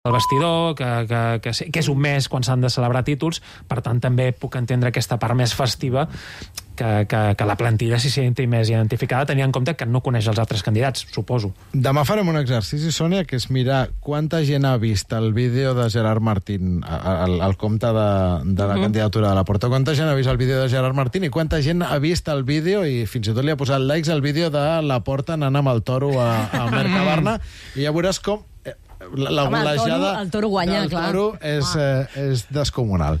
el vestidor, que és un mes quan s'han de celebrar títols, per tant també puc entendre aquesta part més festiva que la plantilla s'hi senti més identificada, tenint en compte que no coneix els altres candidats, suposo. Demà farem un exercici, Sònia, que és mirar quanta gent ha vist el vídeo de Gerard Martín, el compte de la candidatura de la Porta, quanta gent ha vist el vídeo de Gerard Martín i quanta gent ha vist el vídeo, i fins i tot li ha posat likes al vídeo de la Porta anant amb el toro a Mercabarna, i ja veuràs com la golejada el toro guanya, del clar. toro és descomunal.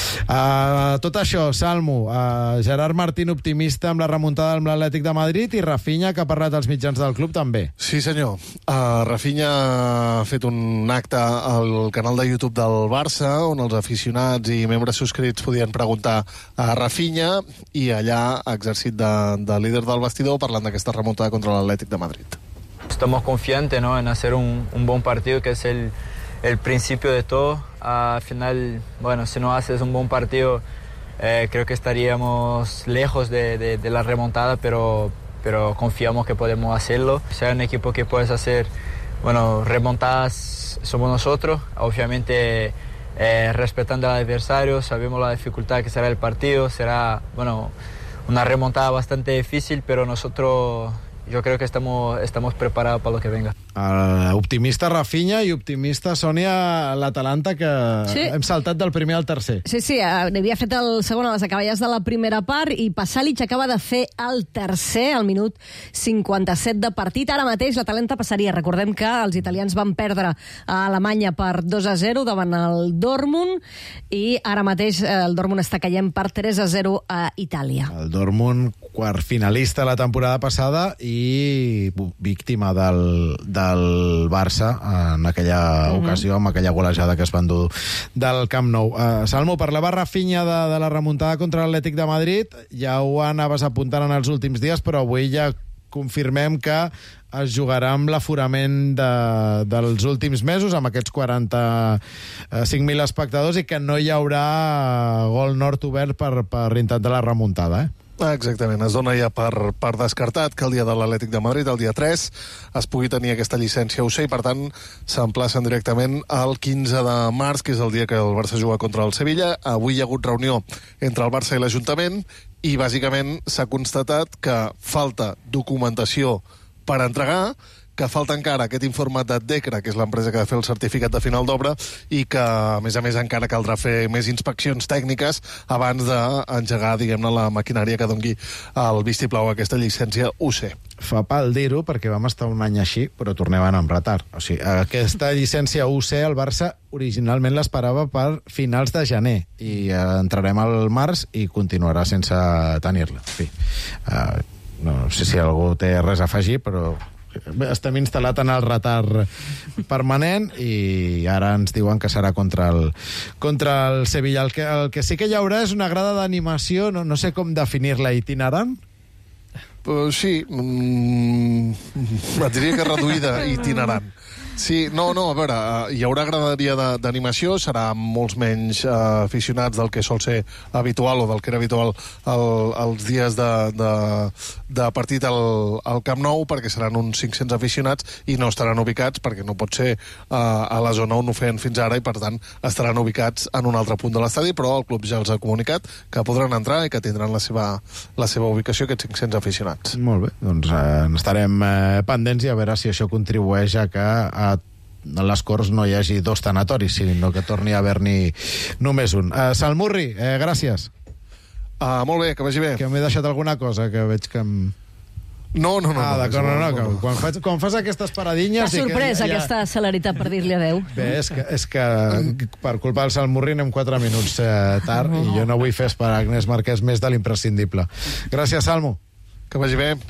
Tot això, Salmo, Gerard Martín optimista amb la remuntada amb l'Atlètic de Madrid, i Rafinha, que ha parlat als mitjans del club, també. Sí, senyor. Rafinha ha fet un acte al canal de YouTube del Barça, on els aficionats i membres subscrits podien preguntar a Rafinha, i allà ha exercit de líder del vestidor parlant d'aquesta remuntada contra l'Atlètic de Madrid. Estamos confiantes, ¿no?, en hacer un buen partido, que es el principio de todo. Al final, bueno, si no haces un buen partido, creo que estaríamos lejos de la remontada, pero confiamos que podemos hacerlo. Ser un equipo que puedes hacer, bueno, remontadas somos nosotros, obviamente respetando al adversario, sabemos la dificultad que será el partido, será, bueno, una remontada bastante difícil, pero nosotros... Yo creo que estamos preparados para lo que venga. Optimista Rafinha i optimista, Sònia, l'Atalanta, que hem saltat del primer al tercer. Sí, havia fet el segon a les acaballes de la primera part, i Pasalic acaba de fer el tercer al minut 57 de partit. Ara mateix l'Atalanta passaria. Recordem que els italians van perdre a Alemanya per 2-0 davant el Dortmund, i ara mateix el Dortmund està caient per 3-0 a Itàlia. El Dortmund, quart finalista la temporada passada i víctima del Barça en aquella ocasió, amb aquella golejada que es va endur del Camp Nou. Salmo, parlava Rafinha de la remuntada contra l'Atlètic de Madrid, ja ho anaves apuntant en els últims dies, però avui ja confirmem que es jugarà amb l'aforament dels últims mesos, amb aquests 45.000 espectadors, i que no hi haurà gol nord obert per intentar la remuntada, Exactament, es dona ja per descartat que el dia de l'Atlètic de Madrid, el dia 3, es pugui tenir aquesta llicència UC, i per tant s'emplacen directament al 15 de març, que és el dia que el Barça juga contra el Sevilla. Avui hi ha hagut reunió entre el Barça i l'Ajuntament, i bàsicament s'ha constatat que falta documentació per entregar, que falta encara aquest informe de DECRA, que és l'empresa que ha de fer el certificat de final d'obra, i que, a més, encara caldrà fer més inspeccions tècniques abans d'engegar, diguem-ne, la maquinària que doni el vistiplau a aquesta llicència UC. Fa pal dir-ho, perquè vam estar un any així, però tornem a anar amb retard. O sigui, aquesta llicència UC, el Barça originalment l'esperava per finals de gener, i entrarem al març i continuarà sense tenir-la. En fi, no sé si algú té res a afegir, però estem instal·lat en el retard permanent, i ara ens diuen que serà contra el Sevilla. El que sí que hi haurà és una grada d'animació, no sé com definir-la, itinerant? Sí, et diria que reduïda, itinerant. Sí, no, a veure, hi haurà graderia d'animació, serà amb molts menys aficionats del que sol ser habitual, o del que era habitual els dies de partit al Camp Nou, perquè seran uns 500 aficionats, i no estaran ubicats, perquè no pot ser a la zona on ho feien fins ara, i per tant estaran ubicats en un altre punt de l'estadi, però el club ja els ha comunicat que podran entrar i que tindran la seva ubicació, aquests 500 aficionats. Molt bé, doncs estarem pendents, i a veure si això contribueix a que a les Corts no hi hagi dos tanatoris, sinó que torni a haver-n'hi només un. Salmurri, gràcies. Molt bé, que vagi bé. Que m'he deixat alguna cosa, que veig que em... No. D'acord, no. Quan fas aquestes paradinyes... T'ha sorprès aquesta celeritat per dir-li adeu. Bé, és que per culpa del Salmurri anem 4 minuts tard, i jo no vull fer esperar Agnès Marquès més de l'imprescindible. Gràcies, Salmo. Que vagi bé.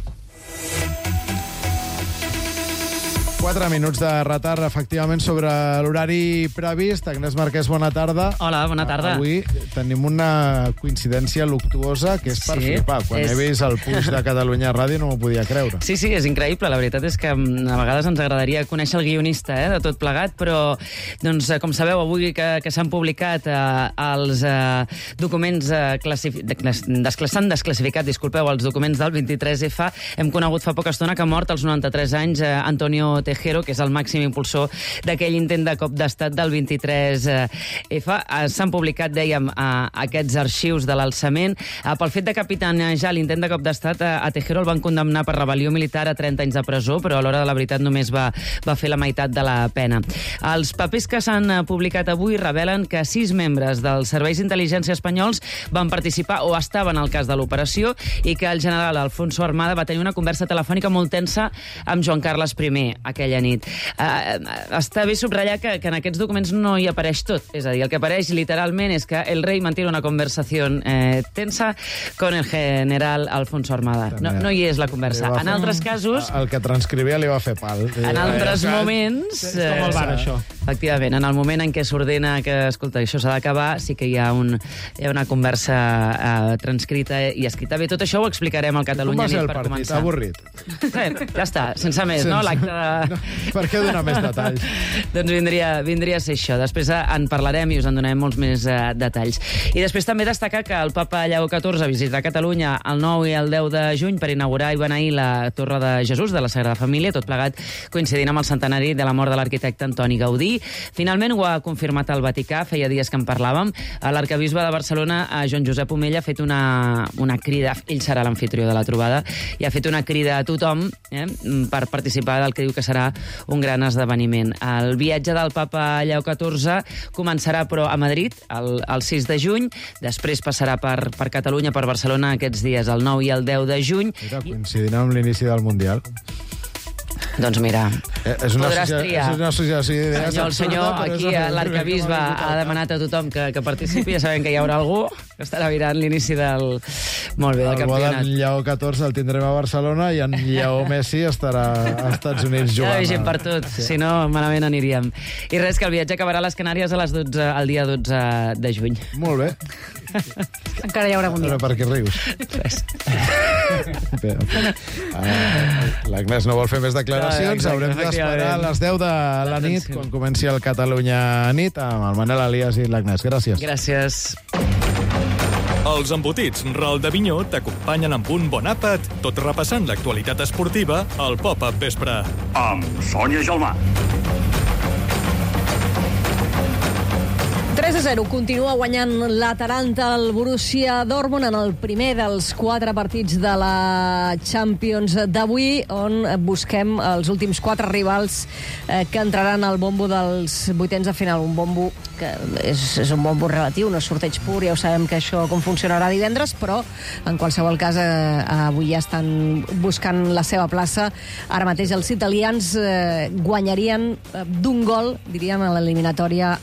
4 minuts de retard, efectivament, sobre l'horari previst. Agnès Marquès, bona tarda. Hola, bona tarda. Avui tenim una coincidència luctuosa que és per flipar. Quan he vist el Puig de Catalunya Ràdio no m'ho podia creure. Sí, és increïble. La veritat és que a vegades ens agradaria conèixer el guionista de tot plegat, però, doncs, com sabeu, avui que s'han publicat els documents s'han desclassificat, els documents del 23F, hem conegut fa poca estona que ha mort als 93 anys Antonio Tejero, que és el màxim impulsor d'aquell intent de cop d'estat del 23F. S'han publicat, dèiem, aquests arxius de l'alçament. Pel fet de capitanejar l'intent de cop d'estat, a Tejero el van condemnar per rebel·lió militar a 30 anys de presó, però a l'hora de la veritat només va fer la meitat de la pena. Els papers que s'han publicat avui revelen que 6 membres dels serveis d'intel·ligència espanyols van participar o estaven al cas de l'operació i que el general Alfonso Armada va tenir una conversa telefònica molt tensa amb Joan Carles I aquella nit. Està bé subratllar que en aquests documents no hi apareix tot. És a dir, el que apareix literalment és que el rei mantiene una conversació tensa con el general Alfonso Armada. No hi és la conversa. En altres casos... El que transcrivia li va fer pal. En altres moments... És com el bar, això. Efectivament, en el moment en què s'ordena que, escolta, això s'ha d'acabar, sí que hi ha una conversa transcrita i escrita. Bé, tot això ho explicarem al Catalunya Nit per començar. Avorrit. Ja està, sense més, no? L'acte de... Per què donar més detalls? Doncs vindria a ser això. Després en parlarem i us en donarem molts més detalls. I després també destacar que el papa Lleó XIV visitarà Catalunya el 9 i el 10 de juny per inaugurar i beneir la Torre de Jesús de la Sagrada Família, tot plegat coincidint amb el centenari de la mort de l'arquitecte Antoni Gaudí. Finalment ho ha confirmat el Vaticà, feia dies que en parlàvem. L'arcabisbe de Barcelona, Joan Josep Omella, ha fet una crida, ell serà l'amfitrió de la trobada, i ha fet una crida a tothom per participar del que diu que serà un gran esdeveniment. El viatge del papa Lleó XIV començarà, però, a Madrid, el 6 de juny, després passarà per Catalunya, per Barcelona, aquests dies, el 9 i el 10 de juny. Mira, coincidint amb l'inici del Mundial. Doncs mira, podràs triar. És una associació d'idees. El senyor aquí, l'arcabisbe, ha demanat a tothom que participi. Ja sabem que hi haurà algú que estarà mirant l'inici del campionat. El Lleó XIV el tindrem a Barcelona i en Lleó Messi estarà als Estats Units jugant. Ja gent per tot, si no, malament aniríem. I res, que el viatge acabarà a les Canàries el dia 12 de juny. Molt bé. Encara hi haurà un dia. Però per què rius? Res. L'Agnès no vol fer més declaracions. Haurem d'esperar a les 10 de la nit, quan comenci el Catalunya Nit, amb el Manel Elias i l'Agnès. Gràcies. Gràcies. Els embotits Ral de Vinyó t'acompanyen amb un bon àpat, tot repassant l'actualitat esportiva al Pop-Up Vespre. Amb Sònia Gelmà. 3-0. Continua guanyant l'Atalanta al Borussia Dortmund en el primer dels 4 partits de la Champions d'avui, on busquem els últims 4 rivals que entraran al bombo dels vuitens de final. Un bombo que és un bombo relatiu, no és sorteig pur, ja ho sabem que això com funcionarà divendres, però en qualsevol cas avui ja estan buscant la seva plaça. Ara mateix els italians guanyarien d'un gol, diríem, a l'eliminatòria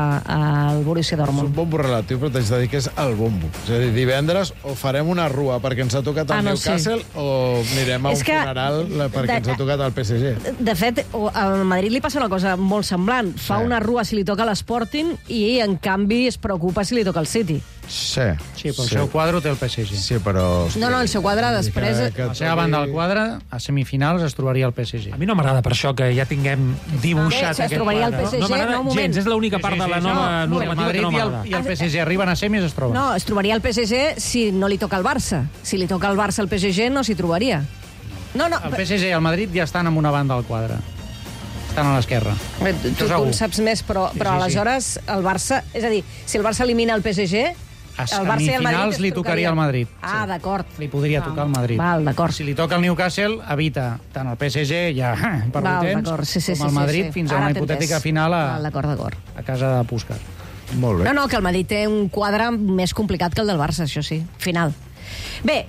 al Borussia És un Dortmund. bombo relatiu, però t'haig de dir que és el bombo. És a dir, divendres o farem una rua perquè ens ha tocat el Newcastle o anirem a un funeral perquè ens ha tocat el PSG. De fet, a Madrid li passa una cosa molt semblant. Fa una rua si li toca l'Sporting i, en canvi, es preocupa si li toca el City. Sí, però el seu quadre té el PSG. Sí, però... No, el seu quadre després... A la seva banda del quadre, a semifinals es trobaria el PSG. A mi no m'agrada per això que ja tinguem dibuixat es trobaria el PSG, no m'agrada gens, és l'única part de la nova normativa que no m'agrada. I el PSG arriben a semis es troben. No, es trobaria el PSG si no li toca el Barça. Si li toca el Barça al PSG no s'hi trobaria. No, el PSG i el Madrid ja estan en una banda del quadre. Estan a l'esquerra. Tu en saps més, però aleshores el Barça... És a dir, si el Barça elimina el PSG... A semifinals li tocaria al Madrid. Ah, d'acord. Li podria tocar al Madrid. Val, d'acord. Si li toca al Newcastle, evita tant el PSG, ja per temps, com el Madrid, fins a una hipotètica final a casa de Puskás. Molt bé. No, que el Madrid té un quadre més complicat que el del Barça, això sí, final. Bé,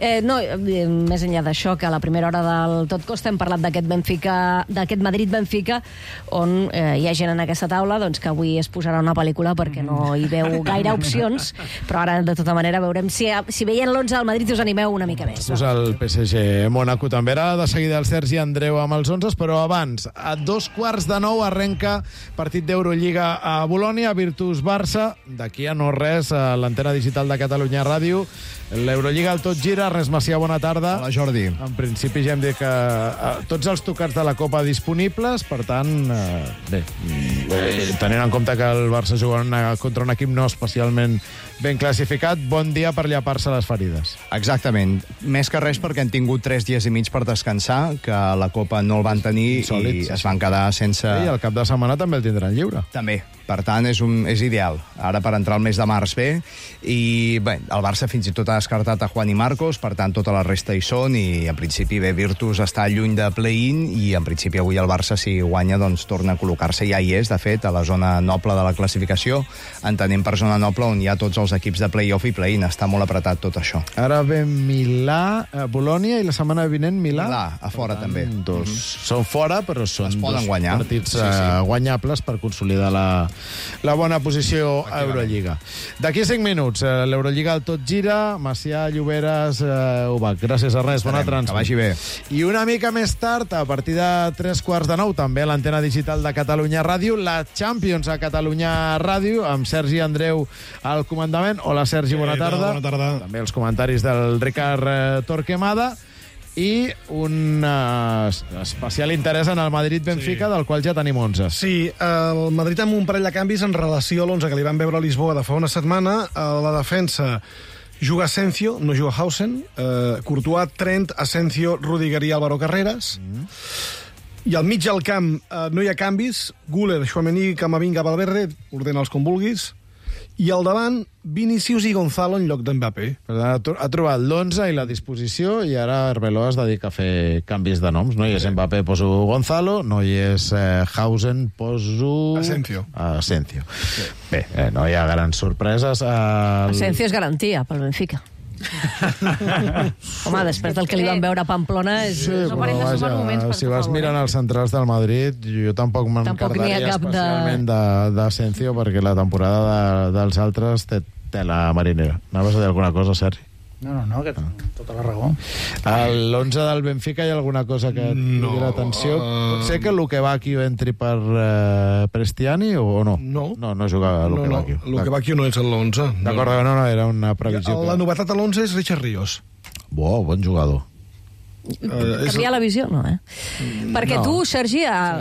més enllà d'això, que a la primera hora del Tot Costa hem parlat d'aquest Madrid-Benfica, on hi ha gent en aquesta taula doncs, que avui es posarà una pel·lícula perquè no hi veu gaire opcions, però ara, de tota manera, veurem si veient l'11 del Madrid us animeu una mica més. Pues el PSG Mónaco també. Ara de seguida el Sergi Andreu amb els 11, però abans, a 8:45 arrenca partit d'Eurolliga a Bolònia, Virtus-Barça. D'aquí a no res, a l'antena digital de Catalunya Ràdio, l'Eurolliga l'Eurolliga al Tot Gira. Ernest Macià, bona tarda. Hola, Jordi. En principi ja hem dit que tots els tocats de la Copa disponibles, per tant, tenint en compte que el Barça juga contra un equip no especialment ben classificat, bon dia per llapar-se les ferides. Exactament. Més que res perquè han tingut 3 dies i mig per descansar, que la Copa no el van tenir i es van quedar sense... I el cap de setmana també el tindran lliure. També. Per tant, és ideal. Ara per entrar al mes de març bé. I bé, el Barça fins i tot ha descartat a Juan i Marcos, per tant tota la resta hi són i en principi bé, Virtus està lluny de play-in i en principi avui el Barça si guanya doncs torna a col·locar-se. Ja hi és, de fet, a la zona noble de la classificació, entenent per zona noble on hi ha tots els equips de play-off i play-in. Està molt apretat tot això. Ara ve Milà, Bolònia i la setmana vinent Milà. Milà, a fora també. Són fora, però són dos guanyar. Partits guanyables per consolidar la bona posició a Eurolliga. D'aquí 5 minuts, l'Eurolliga al Tot Gira, Macià, Lloberes, Ubach. Gràcies, Ernest, bona transmissió. Que vagi bé. I una mica més tard, a partir de 3:15, també a l'antena digital de Catalunya Ràdio, la Champions a Catalunya Ràdio, amb Sergi Andreu al comandament. Hola, Sergi, bona tarda. Bona tarda. També els comentaris del Ricard Torquemada i un especial interès en el Madrid-Benfica, del qual ja tenim 11. Sí, el Madrid amb un parell de canvis en relació a l'11 que li van veure a Lisboa de fa una setmana. A la defensa juga Asensio, no juga Hausen, Courtois, Trent, Asensio, Rudiger i Álvaro Carreras. I al mig del camp no hi ha canvis. Güler, Tchouaméni, Camavinga, Valverde, ordena'ls com vulguis. I al davant, Vinícius i Gonzalo en lloc d'Mbappé. Ha trobat l'11 i la disposició i ara Arbeloa es dedica a fer canvis de noms. No hi és Mbappé, poso Gonzalo, no hi és Hausen, poso... Asensio. Sí. Bé, no hi ha grans sorpreses. Asensio és garantia pel Benfica. Home, després del que li van veure a Pamplona sí, no però vaja, si vas mirant els centrals del Madrid, jo tampoc m'encardaria especialment d'Asensio perquè la temporada dels altres té la marinera. Anaves a dir alguna cosa, Sergi? No, que tota la raó. A l'11 del Benfica hi ha alguna cosa que et digui l'atenció? Pot ser que Lukebakio entri per Prestiani o no? No juga Lukebakio. Lukebakio no és l'11. D'acord, no, era una previsió. La novetat a l'11 és Richard Ríos. Bon jugador. Canviar la visió, no, Perquè tu, Sergi,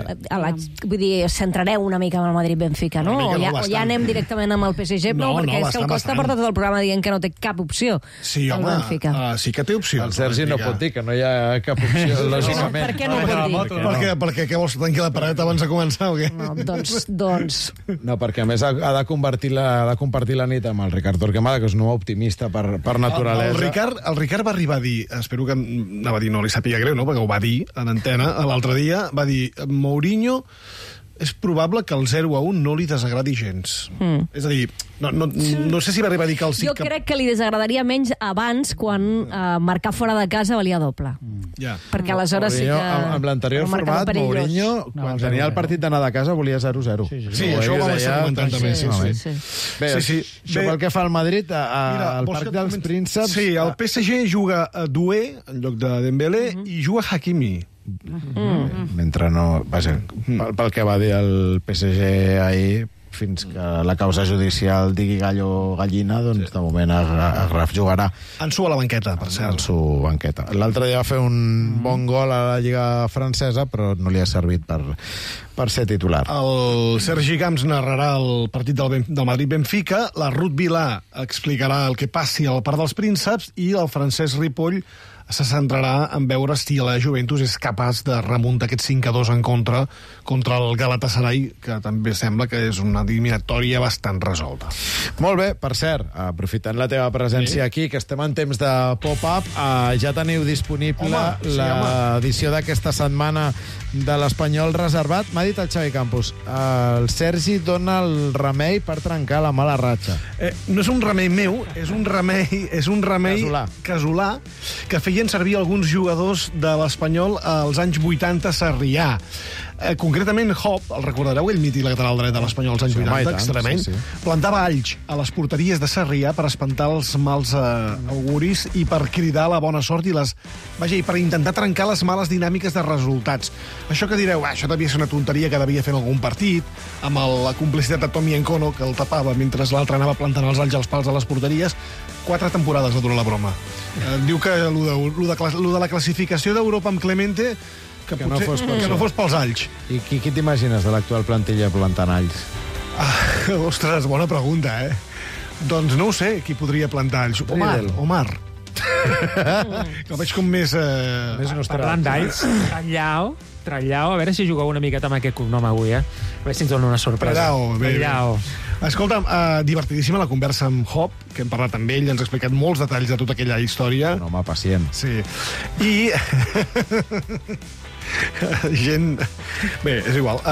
vull dir, centrareu una mica amb el Madrid-Benfica, no? O ja anem directament amb el PSG? No, perquè és que el Costa porta tot el programa dient que no té cap opció. Sí, home, sí que té opció. El Sergi no pot dir que no hi ha cap opció, lògicament. Per què no pot dir? Perquè què vols tancar la paret abans de començar o què? No, doncs... No, perquè a més ha de compartir la nit amb el Ricard Torquemada, que és un home optimista per naturalesa. El Ricard va arribar a dir, espero que anava a dir no li sàpiga greu, no? Perquè ho va dir en antena l'altre dia, va dir Mourinho és probable que el 0-1 no li desagradi gens. És a dir, no sé si va arribar a dir que el sí... Jo crec que li desagradaria menys abans quan marcar fora de casa valia doble. Perquè aleshores sí que... Amb l'anterior format, Mourinho, quan tenia el partit d'anar de casa, volia 0-0. Sí, això ho vam estar comentant també. Bé, això pel que fa al Madrid, al Parc dels Prínceps... Sí, el PSG juga Doué en lloc de Dembélé i juga Hakimi. Mentre no... Vaja, pel que va dir el PSG ahir, fins que la causa judicial digui gallo gallina, doncs de moment es jugarà. Ansu a la banqueta, per cert. Ansu banqueta. L'altre dia va fer un bon gol a la Lliga francesa, però no li ha servit per ser titular. El Sergi Camps narrarà el partit del Madrid-Benfica, la Ruth Vilà explicarà el que passi al Parc dels Prínceps i el Francesc Ripoll se centrarà en veure si la Juventus és capaç de remuntar aquest 5-2 en contra el Galatasaray, que també sembla que és una eliminatòria bastant resolta. Molt bé, per cert, aprofitant la teva presència aquí, que estem en temps de pop-up, ja teniu disponible l'edició d'aquesta setmana de l'Espanyol reservat. M'ha dit el Xavi Campos, el Sergi dona el remei per trencar la mala ratxa. No és un remei meu, és un remei casolà que feien servir alguns jugadors de l'Espanyol als anys 80 a Sarrià. Concretament, Hop, el recordareu, ell mític lateral dret de l'Espanyol als anys 80, extremeny, plantava alls a les porteries de Sarrià per espantar els mals auguris i per cridar la bona sort i per intentar trencar les males dinàmiques de resultats. Això que direu, això devia ser una tonteria que devia fer en algun partit, amb la complicitat de Tommy Encono, que el tapava mentre l'altre anava plantant els alls als pals de les porteries. 4 temporades va durar la broma. Diu que lo de la classificació d'Europa amb Clemente que no fos pels alls. I qui t'imagines de l'actual plantilla plantant alls? Ostres, bona pregunta, Doncs no ho sé, qui podria plantar alls. Omar. Que el veig com més... Parlant d'alls, Trallao, a veure si jugueu una miqueta amb aquest cognom avui, A veure si ens dona una sorpresa. Trallao. Escolta'm, divertidíssima la conversa amb Hop, que hem parlat amb ell, ens ha explicat molts detalls de tota aquella història. Un home pacient. Sí. I... gent... Bé, és igual.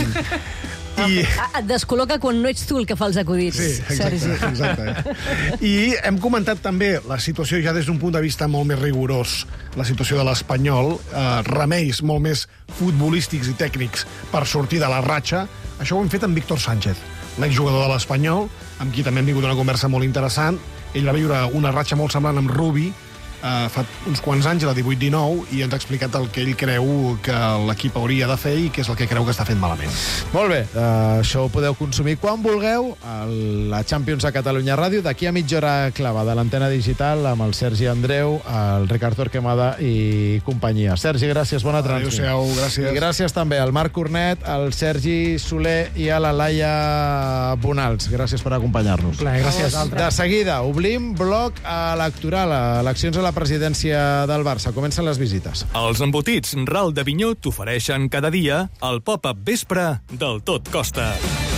Et descol·loca quan no ets tu el que fa els acudits, exacte. I hem comentat també la situació ja des d'un punt de vista molt més rigorós, la situació de l'Espanyol, remeis molt més futbolístics i tècnics per sortir de la ratxa. Això ho hem fet amb Víctor Sánchez, l'exjugador de l'Espanyol, amb qui també hem vingut una conversa molt interessant. Ell va viure una ratxa molt semblant amb Rubi fa uns quants anys, la 18-19, i ens ha explicat el que ell creu que l'equip hauria de fer i què és el que creu que està fent malament. Molt bé, això ho podeu consumir quan vulgueu a la Champions a Catalunya Ràdio, d'aquí a mitja hora clavada, l'antena digital amb el Sergi Andreu, el Ricard Torquemada i companyia. Sergi, gràcies, bona transmissió. Adéu-siau, gràcies. I gràcies també al Marc Cornet, al Sergi Soler i a la Laia Bonals. Gràcies per acompanyar-nos. Gràcies. De seguida, obrim bloc electoral, eleccions a la presidència del Barça. Comencen les visites. Els embotits Ral d'Avinyó t'ofereixen cada dia el pop-up vespre del Tot Costa.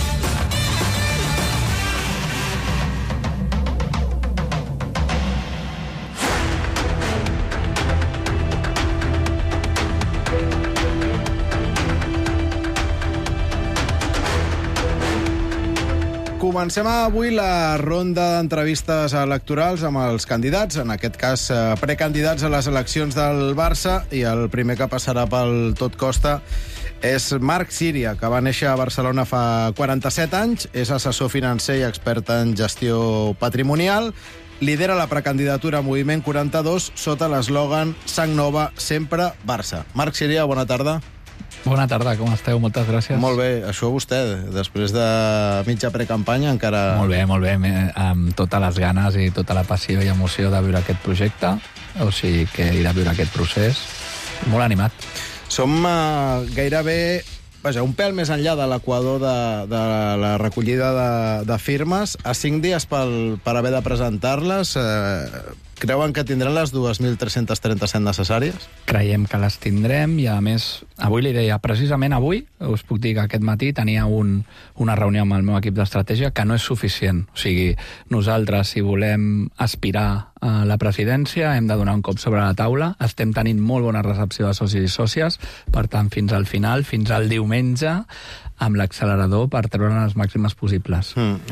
Comencem avui la ronda d'entrevistes electorals amb els candidats, en aquest cas precandidats a les eleccions del Barça, i el primer que passarà pel Tot Costa és Marc Síria, que va néixer a Barcelona fa 47 anys, és assessor financer i expert en gestió patrimonial, lidera la precandidatura Moviment 42 sota l'eslògan Sang Nova, sempre Barça. Marc Síria, bona tarda. Bona tarda, com esteu? Moltes gràcies. Molt bé, això vostè, després de mitja precampanya encara... Molt bé, amb totes les ganes i tota la passió i emoció de viure aquest projecte, o sigui que he de viure aquest procés, molt animat. Som gairebé, un pèl més enllà de l'equador de la recollida de firmes, a 5 dies per haver de presentar-les. Creuen que tindran les 2.337 necessàries? Creiem que les tindrem i, a més, avui li deia, precisament avui, us puc dir que aquest matí tenia una reunió amb el meu equip d'estratègia que no és suficient. O sigui, nosaltres, si volem aspirar a la presidència, hem de donar un cop sobre la taula. Estem tenint molt bona recepció de socis i sòcies, per tant, fins al final, fins al diumenge, amb l'accelerador per treure les màximes possibles.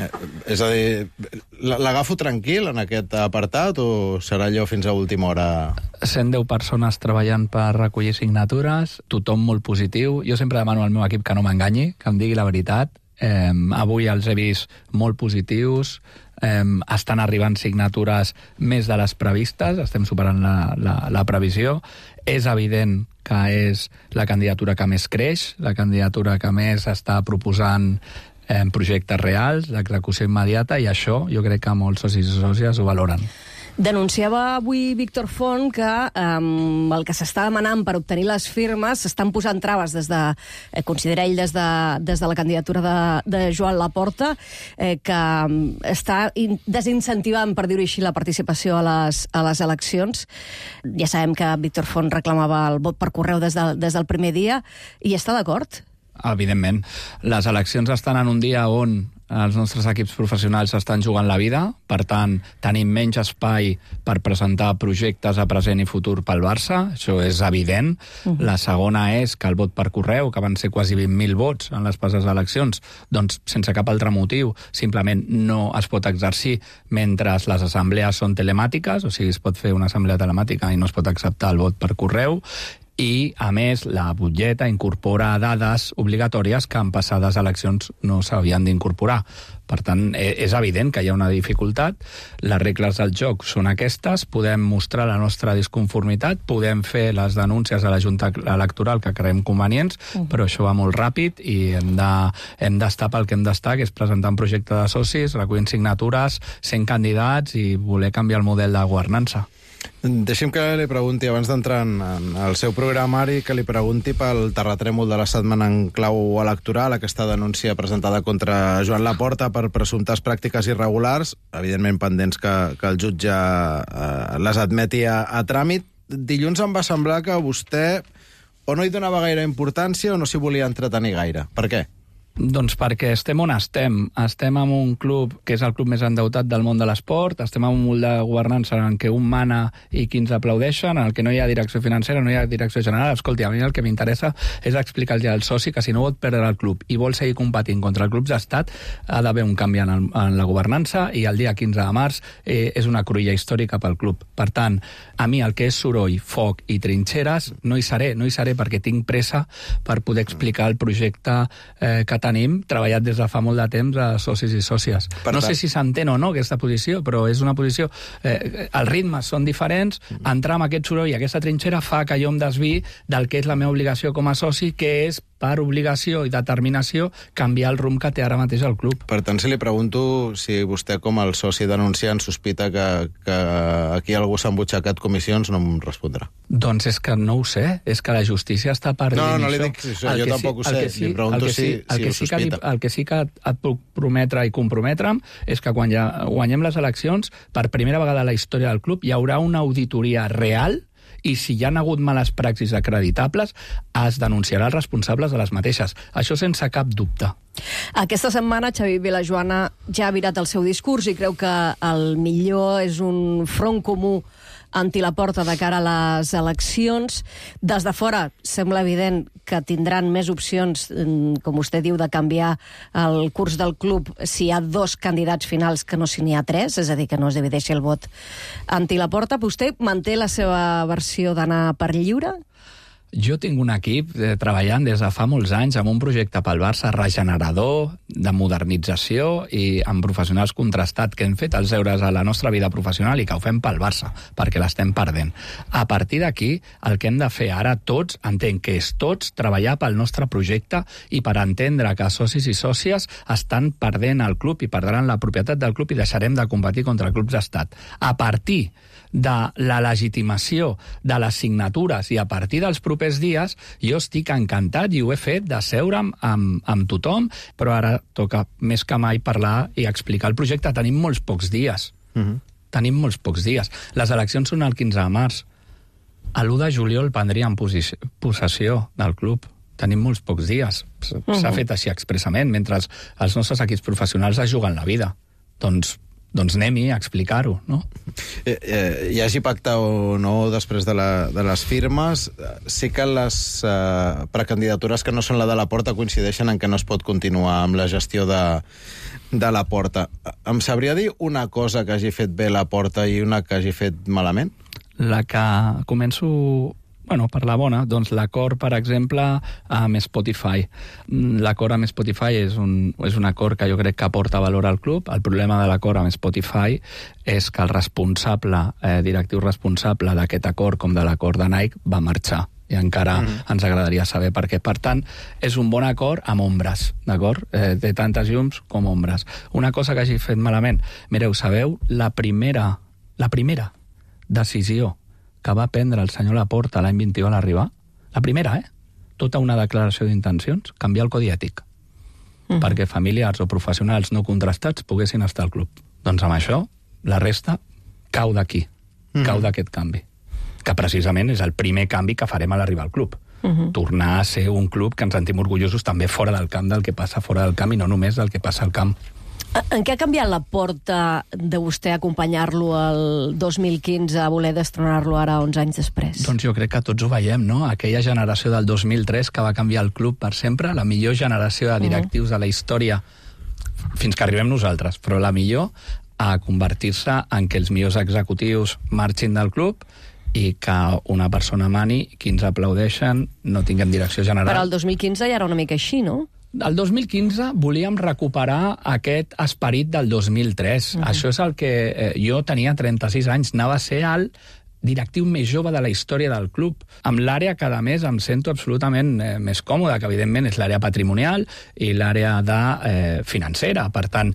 És a dir, l'agafo tranquil en aquest apartat o serà allò fins a última hora? 110 persones treballant per recollir signatures, tothom molt positiu. Jo sempre demano al meu equip que no m'enganyi, que em digui la veritat. Avui els he vist molt positius, estan arribant signatures més de les previstes, estem superant la previsió. És evident que és la candidatura que més creix, la candidatura que més està proposant projectes reals, d'execució immediata, i això jo crec que molts socis i sòcies ho valoren. Denunciava avui Víctor Font que el que s'està demanant per obtenir les firmes s'estan posant traves considera ell des de la candidatura de Joan Laporta, que està desincentivant, per dir-ho així, la participació a les eleccions. Ja sabem que Víctor Font reclamava el vot per correu des del primer dia, i està d'acord? Evidentment. Les eleccions estan en un dia on els nostres equips professionals estan jugant la vida, per tant, tenim menys espai per presentar projectes a present i futur pel Barça, això és evident. La segona és que el vot per correu, que van ser quasi 20.000 vots en les passes eleccions, doncs sense cap altre motiu, simplement no es pot exercir mentre les assemblees són telemàtiques, o sigui, es pot fer una assemblea telemàtica i no es pot acceptar el vot per correu. I, a més, la butlleta incorpora dades obligatòries que en passades eleccions no s'havien d'incorporar. Per tant, és evident que hi ha una dificultat. Les regles del joc són aquestes, podem mostrar la nostra disconformitat, podem fer les denúncies a la Junta Electoral que creiem convenients, però això va molt ràpid i hem d'estar pel que hem d'estar, que és presentar un projecte de socis, recollint signatures, 100 candidats i voler canviar el model de governança. Deixi'm que li pregunti, abans d'entrar en el seu programari, que li pregunti pel terratrèmol de la setmana en clau electoral, aquesta denúncia presentada contra Joan Laporta per presumptes pràctiques irregulars, evidentment pendents que el jutge les admeti a tràmit. Dilluns em va semblar que vostè o no hi donava gaire importància o no s'hi volia entretenir gaire. Per què? Doncs perquè estem on estem. Estem en un club que és el club més endeutat del món de l'esport, estem en un model de governança en què un mana i 15 aplaudeixen, en el que no hi ha direcció financera, no hi ha direcció general. Escolti, a mi el que m'interessa és explicar-li al soci que si no vol perdre el club i vol seguir competint contra els clubs d'estat, ha d'haver un canvi en la governança i el dia 15 de març és una cruïlla històrica pel club. Per tant, a mi el que és soroll, foc i trinxeres no hi seré perquè tinc pressa per poder explicar el projecte que tenim treballat des de fa molt de temps a socis i sòcies. No sé si s'entén o no aquesta posició, però és una posició... els ritmes són diferents, entrar en aquest soroll i aquesta trinxera fa que jo em desviï del que és la meva obligació com a soci, que és per obligació i determinació canviar el rumb que té ara mateix el club. Per tant, si li pregunto si vostè com el soci denunciant sospita que aquí algú s'ha embutxacat comissions, no em respondrà. Doncs és que no ho sé, és que la justícia està perdent. No li dic això, jo tampoc ho sé, li pregunto si ho sospita. El que sí que et puc prometre i comprometre'm és que quan guanyem les eleccions, per primera vegada a la història del club, hi haurà una auditoria real i si hi ha hagut males praxis acreditables, es denunciarà els responsables de les mateixes. Això sense cap dubte. Aquesta setmana Xavi Vilajoana ja ha virat el seu discurs i creu que el millor és un front comú anti-Laporta de cara a les eleccions. Des de fora sembla evident que tindran més opcions, com vostè diu, de canviar el curs del club si hi ha 2 candidats finals que no si n'hi ha 3, és a dir, que no es divideixi el vot anti-Laporta. Vostè manté la seva versió d'anar per lliure? Jo tinc un equip treballant des de fa molts anys amb un projecte pel Barça regenerador, de modernització i amb professionals contrastats que hem fet els deures a la nostra vida professional i que ho fem pel Barça, perquè l'estem perdent. A partir d'aquí, el que hem de fer ara tots, entenc que és tots, treballar pel nostre projecte i per entendre que socis i sòcies estan perdent el club i perdran la propietat del club i deixarem de competir contra clubs d'estat. A partir de la legitimació de les signatures i a partir dels propers dies, jo estic encantat i ho he fet de seure'm amb tothom, però ara toca més que mai parlar i explicar el projecte. Tenim molts pocs dies. Tenim molts pocs dies. Les eleccions són el 15 de març. L'1 de juliol prendríem possessió del club. Tenim molts pocs dies. S'ha fet així expressament, mentre els nostres equips professionals es juguen la vida. Doncs anem-hi a explicar-ho, no? Hi hagi pacte o no després de les firmes, sí que les precandidatures que no són la de Laporta coincideixen en que no es pot continuar amb la gestió de Laporta. Em sabria dir una cosa que hagi fet bé Laporta i una que hagi fet malament? La que començo... Bueno, per la bona, doncs l'acord, per exemple, amb Spotify. L'acord amb Spotify és un acord que jo crec que aporta valor al club. El problema de l'acord amb Spotify és que el directiu responsable d'aquest acord, com de l'acord de Nike, va marxar. I encara ens agradaria saber per què. Per tant, és un bon acord amb ombres, d'acord? Té tantes llums com ombres. Una cosa que hagi fet malament. Mireu, sabeu, la primera decisió que va prendre el senyor Laporta l'any 21 a l'arribar, la primera, tota una declaració d'intencions, canviar el codi ètic, perquè familiars o professionals no contrastats poguessin estar al club. Doncs amb això, la resta cau d'aquí, cau d'aquest canvi, que precisament és el primer canvi que farem a l'arribar al club. Tornar a ser un club que ens sentim orgullosos també fora del camp del que passa fora del camp i no només del que passa al camp. En què ha canviat Laporta de vostè acompanyar-lo el 2015 a voler destronar-lo ara 11 anys després? Doncs jo crec que tots ho veiem, no? Aquella generació del 2003 que va canviar el club per sempre, la millor generació de directius de la història, fins que arribem nosaltres, però la millor a convertir-se en què els millors executius marxin del club i que una persona mani, 15 aplaudeixen, no tinguem direcció general. Però el 2015 ja era una mica així, no? El 2015 volíem recuperar aquest esperit del 2003. Això és el que jo tenia 36 anys, anava a ser el directiu més jove de la història del club, amb l'àrea que, a més, em sento absolutament més còmode, que, evidentment, és l'àrea patrimonial i l'àrea financera. Per tant,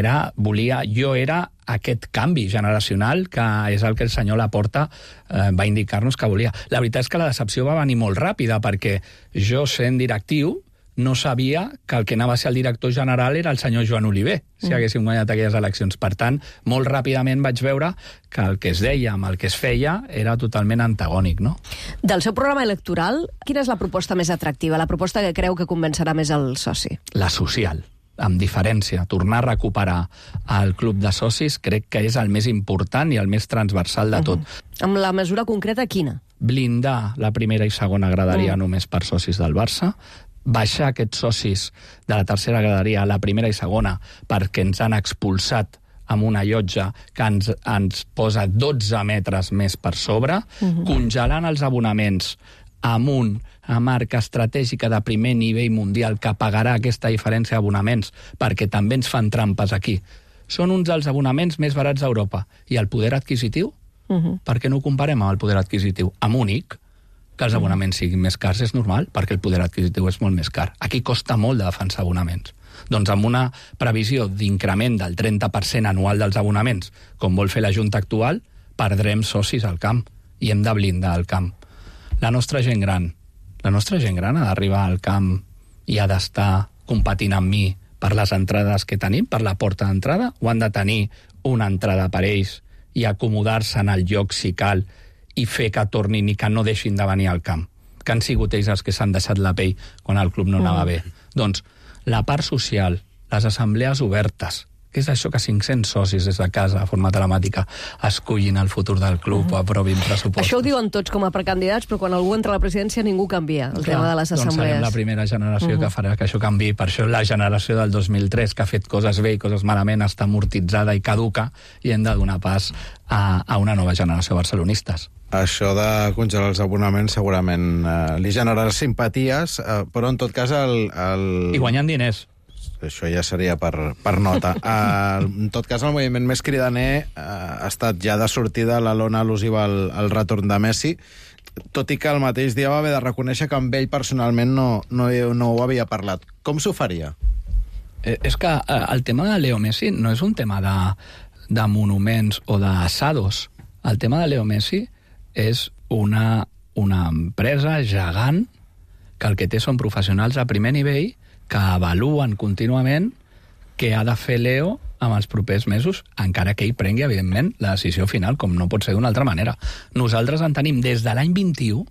jo era aquest canvi generacional que és el que el senyor Laporta va indicar-nos que volia. La veritat és que la decepció va venir molt ràpida, perquè jo, sent directiu, no sabia que el que anava a ser el director general era el senyor Joan Oliver, si haguéssim guanyat aquelles eleccions. Per tant, molt ràpidament vaig veure que el que es deia amb el que es feia era totalment antagònic, no? Del seu programa electoral, quina és la proposta més atractiva, la proposta que creu que convencerà més el soci? La social, amb diferència. Tornar a recuperar el club de socis crec que és el més important i el més transversal de tot. Amb la mesura concreta, quina? Blindar la primera i segona graderia només per socis del Barça, baixar aquests socis de la tercera graderia a la primera i segona perquè ens han expulsat amb una llotja que ens posa 12 metres més per sobre, congelant els abonaments amb una marca estratègica de primer nivell mundial que pagarà aquesta diferència d'abonaments perquè també ens fan trampes aquí. Són uns dels abonaments més barats d'Europa. I el poder adquisitiu? Per què no ho comparem amb el poder adquisitiu? Amb únic, que els abonaments siguin més cars és normal, perquè el poder adquisitiu és molt més car. Aquí costa molt de defensar abonaments. Doncs amb una previsió d'increment del 30% anual dels abonaments, com vol fer la Junta actual, perdrem socis al camp i hem de blindar el camp. La nostra gent gran ha d'arribar al camp i ha d'estar competint amb mi per les entrades que tenim, per la porta d'entrada, o han de tenir una entrada per ells i acomodar-se en el lloc si cal i fer que tornin i que no deixin de venir al camp, que han sigut ells els que s'han deixat la pell quan el club no anava bé. Doncs la part social, les assemblees obertes, que és això que 500 socis des de casa, de forma telemàtica, escullin el futur del club o aprovin pressupostos. Això ho diuen tots com a precandidats, però quan algú entra a la presidència ningú canvia el tema de les assemblees. Doncs serem la primera generació que farà que això canvi. Per això la generació del 2003, que ha fet coses bé i coses malament, està amortitzada i caduca, i hem de donar pas a una nova generació de barcelonistes. Això de congelar els abonaments segurament li generarà simpaties, però en tot cas I guanyant diners. Això ja seria per nota. En tot cas, el moviment més cridaner ha estat ja de sortida la lona al·lusiva al retorn de Messi, tot i que el mateix dia va haver de reconèixer que amb ell personalment no ho havia parlat. Com s'ho faria? És que el tema de Leo Messi no és un tema de monuments o d'assados. El tema de Leo Messi és una empresa gegant que el que té són professionals a primer nivell que avaluen contínuament què ha de fer Leo amb els propers mesos, encara que ell prengui, evidentment, la decisió final, com no pot ser d'una altra manera. Nosaltres en tenim des de l'any 21,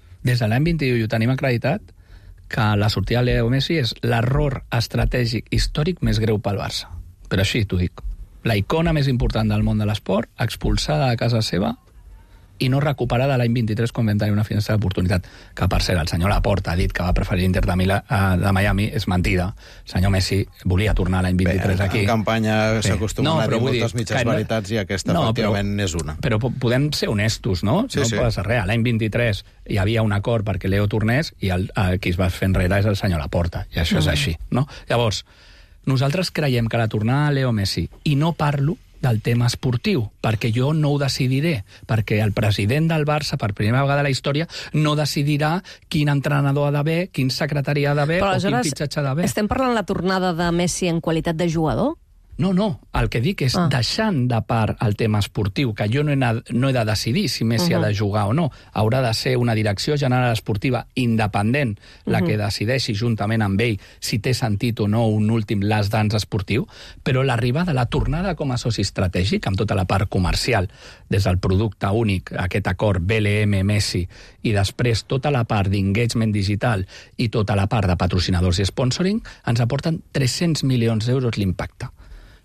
i ho tenim acreditat, que la sortida de Leo Messi és l'error estratègic històric més greu pel Barça. Però així t'ho dic. La icona més important del món de l'esport, expulsada de casa seva, i no recuperada l'any 23 quan vam tenir una finestra d'oportunitat, que per cert el senyor Laporta ha dit que va preferir l'Inter de Miami, és mentida. El senyor Messi volia tornar l'any 23 aquí. En campanya s'acostumen a dir moltes mitges veritats i aquesta efectivament és una. Però podem ser honestos, no? Sí, no passa res. L'any 23 hi havia un acord perquè Leo tornés i qui es va fer enrere és el senyor Laporta, i això és així, no? Llavors, nosaltres creiem que la tornada de Leo Messi, i no parlo del tema esportiu, perquè jo no ho decidiré, perquè el president del Barça, per primera vegada a la història, no decidirà quin entrenador ha d'haver, quin secretari ha d'haver o quin fitxatge ha d'haver. Estem parlant la tornada de Messi en qualitat de jugador? No, el que dic és deixant de part el tema esportiu, que jo no he de decidir si Messi ha de jugar o no. Haurà de ser una direcció general esportiva independent la que decideixi juntament amb ell si té sentit o no un últim last dance esportiu, però l'arribada, la tornada com a soci estratègic, amb tota la part comercial, des del producte únic, aquest acord BLM Messi, i després tota la part d'engagement digital i tota la part de patrocinadors i sponsoring, ens aporten 300 milions d'euros l'impacte.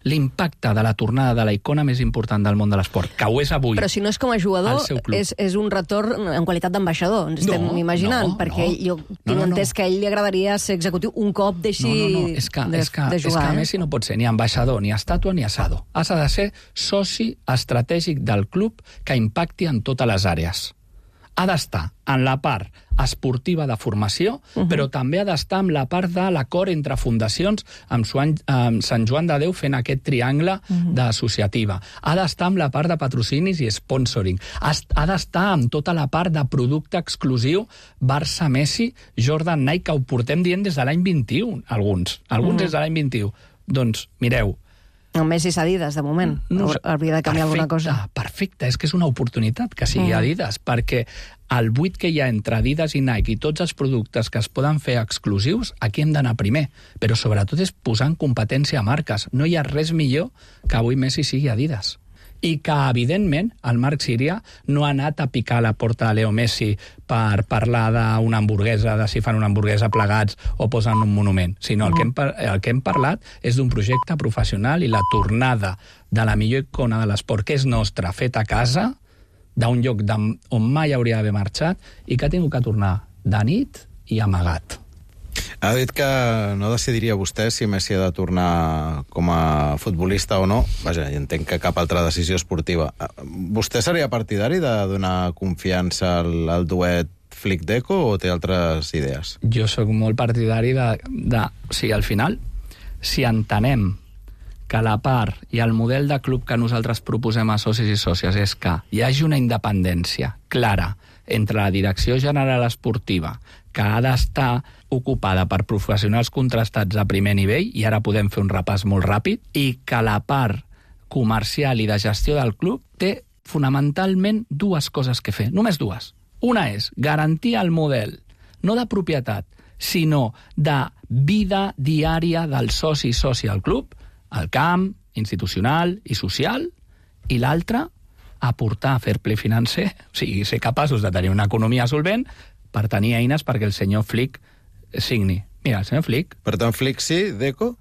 l'impacte de la tornada de la icona més important del món de l'esport, que ho és avui. Però si no és com a jugador, és un retorn en qualitat d'ambaixador, ens estem imaginant, perquè jo tinc entès que a ell li agradaria ser executiu un cop deixi de jugar. És que Messi no pot ser ni ambaixador, ni estàtua, ni assado. Has de ser soci estratègic del club que impacti en totes les àrees. Ha d'estar en la part esportiva de formació, però també ha d'estar en la part de l'acord entre fundacions amb Sant Joan de Déu fent aquest triangle d'associativa. Ha d'estar en la part de patrocinis i sponsoring. Ha d'estar en tota la part de producte exclusiu Barça, Messi, Jordan, Nike, que ho portem dient des de l'any 21, alguns des de l'any 21. Doncs, mireu, el Messi és Adidas, de moment. Hauria de canviar alguna cosa. Perfecte, és que és una oportunitat que sigui Adidas, perquè el buit que hi ha entre Adidas i Nike i tots els productes que es poden fer exclusius, aquí hem d'anar primer. Però sobretot és posar en competència marques. No hi ha res millor que avui Messi sigui Adidas. I que, evidentment, el Marc Síria no ha anat a picar a la porta de Leo Messi per parlar d'una hamburguesa, de si fan una hamburguesa plegats o posen un monument, sinó el que hem parlat és d'un projecte professional i la tornada de la millor icona de l'esport, que és nostra, feta a casa, d'un lloc on mai hauria d'haver marxat i que ha tingut que tornar de nit i amagat. Ha dit que no decidiria vostè si Messi ha de tornar com a futbolista o no. Vaja, entenc que cap altra decisió esportiva. Vostè seria partidari de donar confiança al duet Flick-Deco o té altres idees? Jo sóc molt partidari de... O sigui, al final, si entenem que la part i el model de club que nosaltres proposem a socis i sòcies és que hi hagi una independència clara entre la direcció general esportiva, que ha d'estar ocupada per professionals contrastats a primer nivell, i ara podem fer un repàs molt ràpid, i que la part comercial i de gestió del club té fonamentalment dues coses que fer, només dues. Una és garantir el model, no de propietat, sinó de vida diària del soci i soci al club, al camp, institucional i social, i l'altra, aportar fair play financer, o sigui, ser capaços de tenir una economia solvent per tenir eines perquè el senyor Flick signi. Mira, el senyor Flick... Per tant, Flick sí, Deco?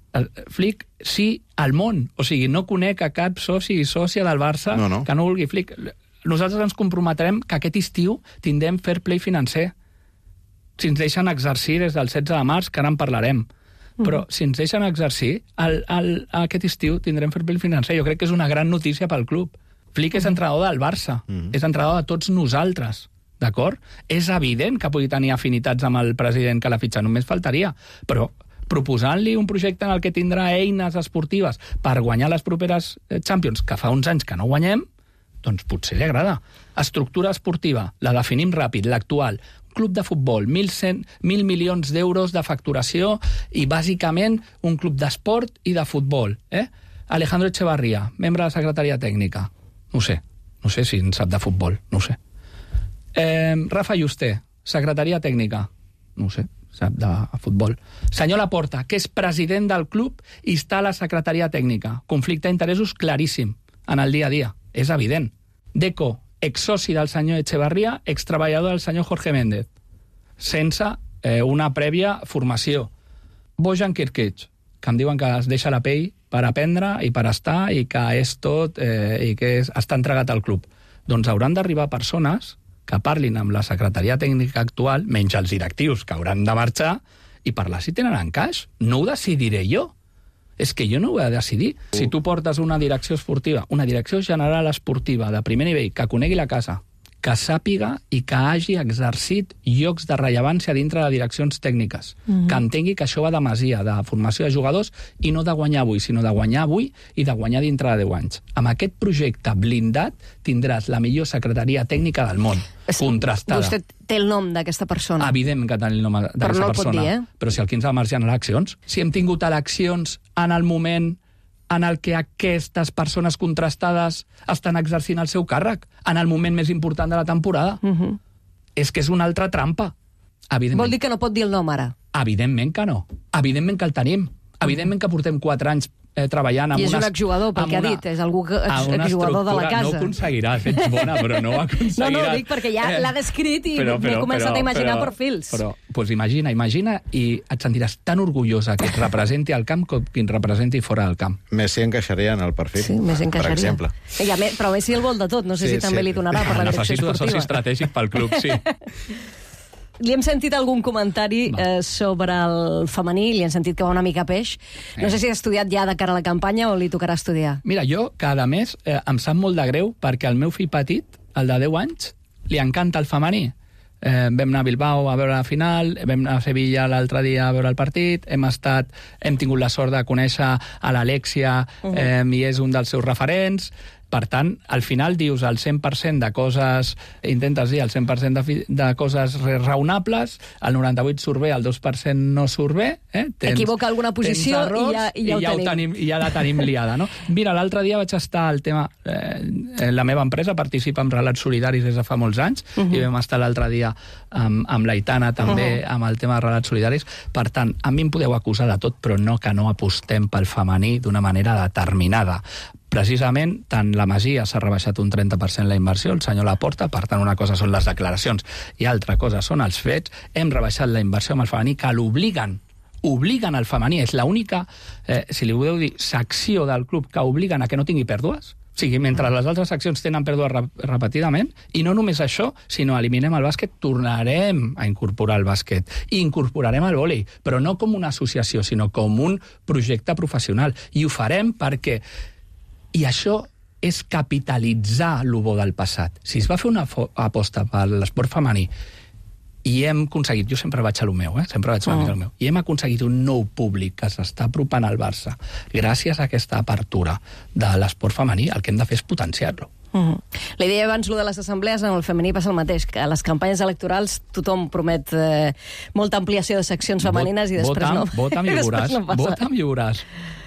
Flick sí al món. O sigui, no conec a cap soci i sòcia del Barça que no vulgui Flick. Nosaltres ens comprometrem que aquest estiu tindrem fair play financer. Si ens deixen exercir des del 16 de març, que ara en parlarem. Però si ens deixen exercir, aquest estiu tindrem fair play financer. Jo crec que és una gran notícia pel club. Flick és entrenador del Barça, és entrenador de tots nosaltres, d'acord? És evident que pugui tenir afinitats amb el president que l'ha fitxat, només faltaria, però proposant-li un projecte en el que tindrà eines esportives per guanyar les properes Champions, que fa uns anys que no guanyem, doncs potser li agrada. Estructura esportiva, la definim ràpid, l'actual, club de futbol, 1.100 milions d'euros de facturació i bàsicament un club d'esport i de futbol. Alejandro Echevarría, membre de la secretaria tècnica. No sé si en sap de futbol, no ho sé. Rafa Yuste, secretaria tècnica, no ho sé, sap de futbol. Senyor Laporta, que és president del club i està a la secretaria tècnica. Conflicte d'interessos claríssim en el dia a dia, és evident. Deco, exsoci del senyor Echevarría, extreballador del senyor Jorge Méndez, sense una prèvia formació. Bojan Kirkic, que em diuen que es deixa la pell per aprendre i per estar i que és tot i que està entregat al club. Doncs hauran d'arribar persones que parlin amb la secretaria tècnica actual, menys els directius que hauran de marxar, i parlar si tenen encaix. No ho decidiré jo. És que jo no ho he de decidir. Si tu portes una direcció esportiva, una direcció general esportiva de primer nivell, que conegui la casa, que sàpiga i que hagi exercit llocs de rellevància dintre de direccions tècniques, que entengui que això va de masia, de formació de jugadors, i no de guanyar avui, sinó de guanyar avui i de guanyar dintre de 10 anys. Amb aquest projecte blindat tindràs la millor secretaria tècnica del món, contrastada. Vostè té el nom d'aquesta persona? Evident que té el nom d'aquesta persona. Però no el pot dir, Però si el 15 de març hi ha eleccions, si hem tingut eleccions en el moment en el que aquestes persones contrastades estan exercint el seu càrrec, en el moment més important de la temporada. És que és una altra trampa. Vol dir que no pot dir el nom ara? Evidentment que no. Evidentment que el tenim. Evidentment que portem 4 anys treballant amb I és un exjugador, pel que ha dit, és algú exjugador de la casa. No ho aconseguiràs, ets bona, però no ho aconseguiràs. No, dic perquè ja l'ha descrit i m'he començat a imaginar perfils. Però, doncs imagina, i et sentiràs tan orgullosa que et representi al camp com que et representi fora del camp. Messi encaixaria en el perfil, sí, Messi encaixaria. per exemple. Però Messi el vol de tot, no sé si també li donarà per la direcció esportiva. Necessito de soci estratègic pel club, sí. Li hem sentit algun comentari sobre el femení, li hem sentit que va una mica a peix. No sé si ha estudiat ja de cara a la campanya o li tocarà estudiar. Mira, jo cada mes em sap molt de greu perquè el meu fill petit, el de 10 anys, li encanta el femení. Vam anar a Bilbao a veure la final, vam anar a Sevilla l'altre dia a veure el partit, hem tingut la sort de conèixer a l'Alexia i és un dels seus referents. Per tant, al final dius el 100% de coses, intentes dir el 100% de coses raonables, el 98% surt bé, el 2% no surt bé. Equivoca alguna posició errors, i ja la tenim liada. No? Mira, l'altre dia vaig estar al tema... la meva empresa participa en Relats Solidaris des de fa molts anys i vam estar l'altre dia amb l'Aitana també amb el tema de Relats Solidaris. Per tant, a mi em podeu acusar de tot, però no que no apostem pel femení d'una manera determinada. Precisament, tant la Masia s'ha rebaixat un 30% la inversió, el senyor Laporta, per tant, una cosa són les declaracions i altra cosa són els fets. Hem rebaixat la inversió amb el femení, que l'obliguen al femení. És l'única, si li podeu dir, secció del club que obliguen a que no tingui pèrdues. O sigui, mentre les altres seccions tenen pèrdues repetidament, i no només això, sinó eliminem el bàsquet, tornarem a incorporar el bàsquet i incorporarem el vòlei, però no com una associació, sinó com un projecte professional. I ho farem perquè... I això és capitalitzar el bo del passat. Si es va fer una aposta per l'esport femení i hem aconseguit, jo sempre vaig a lo meu, sempre vaig una mica al meu, i hem aconseguit un nou públic que s'està apropant al Barça gràcies a aquesta apertura de l'esport femení, el que hem de fer és potenciar-lo. La idea abans, lo de les assemblees, en el femení passa el mateix, que a les campanyes electorals tothom promet molta ampliació de seccions femenines i després no. Vota'm i veuràs.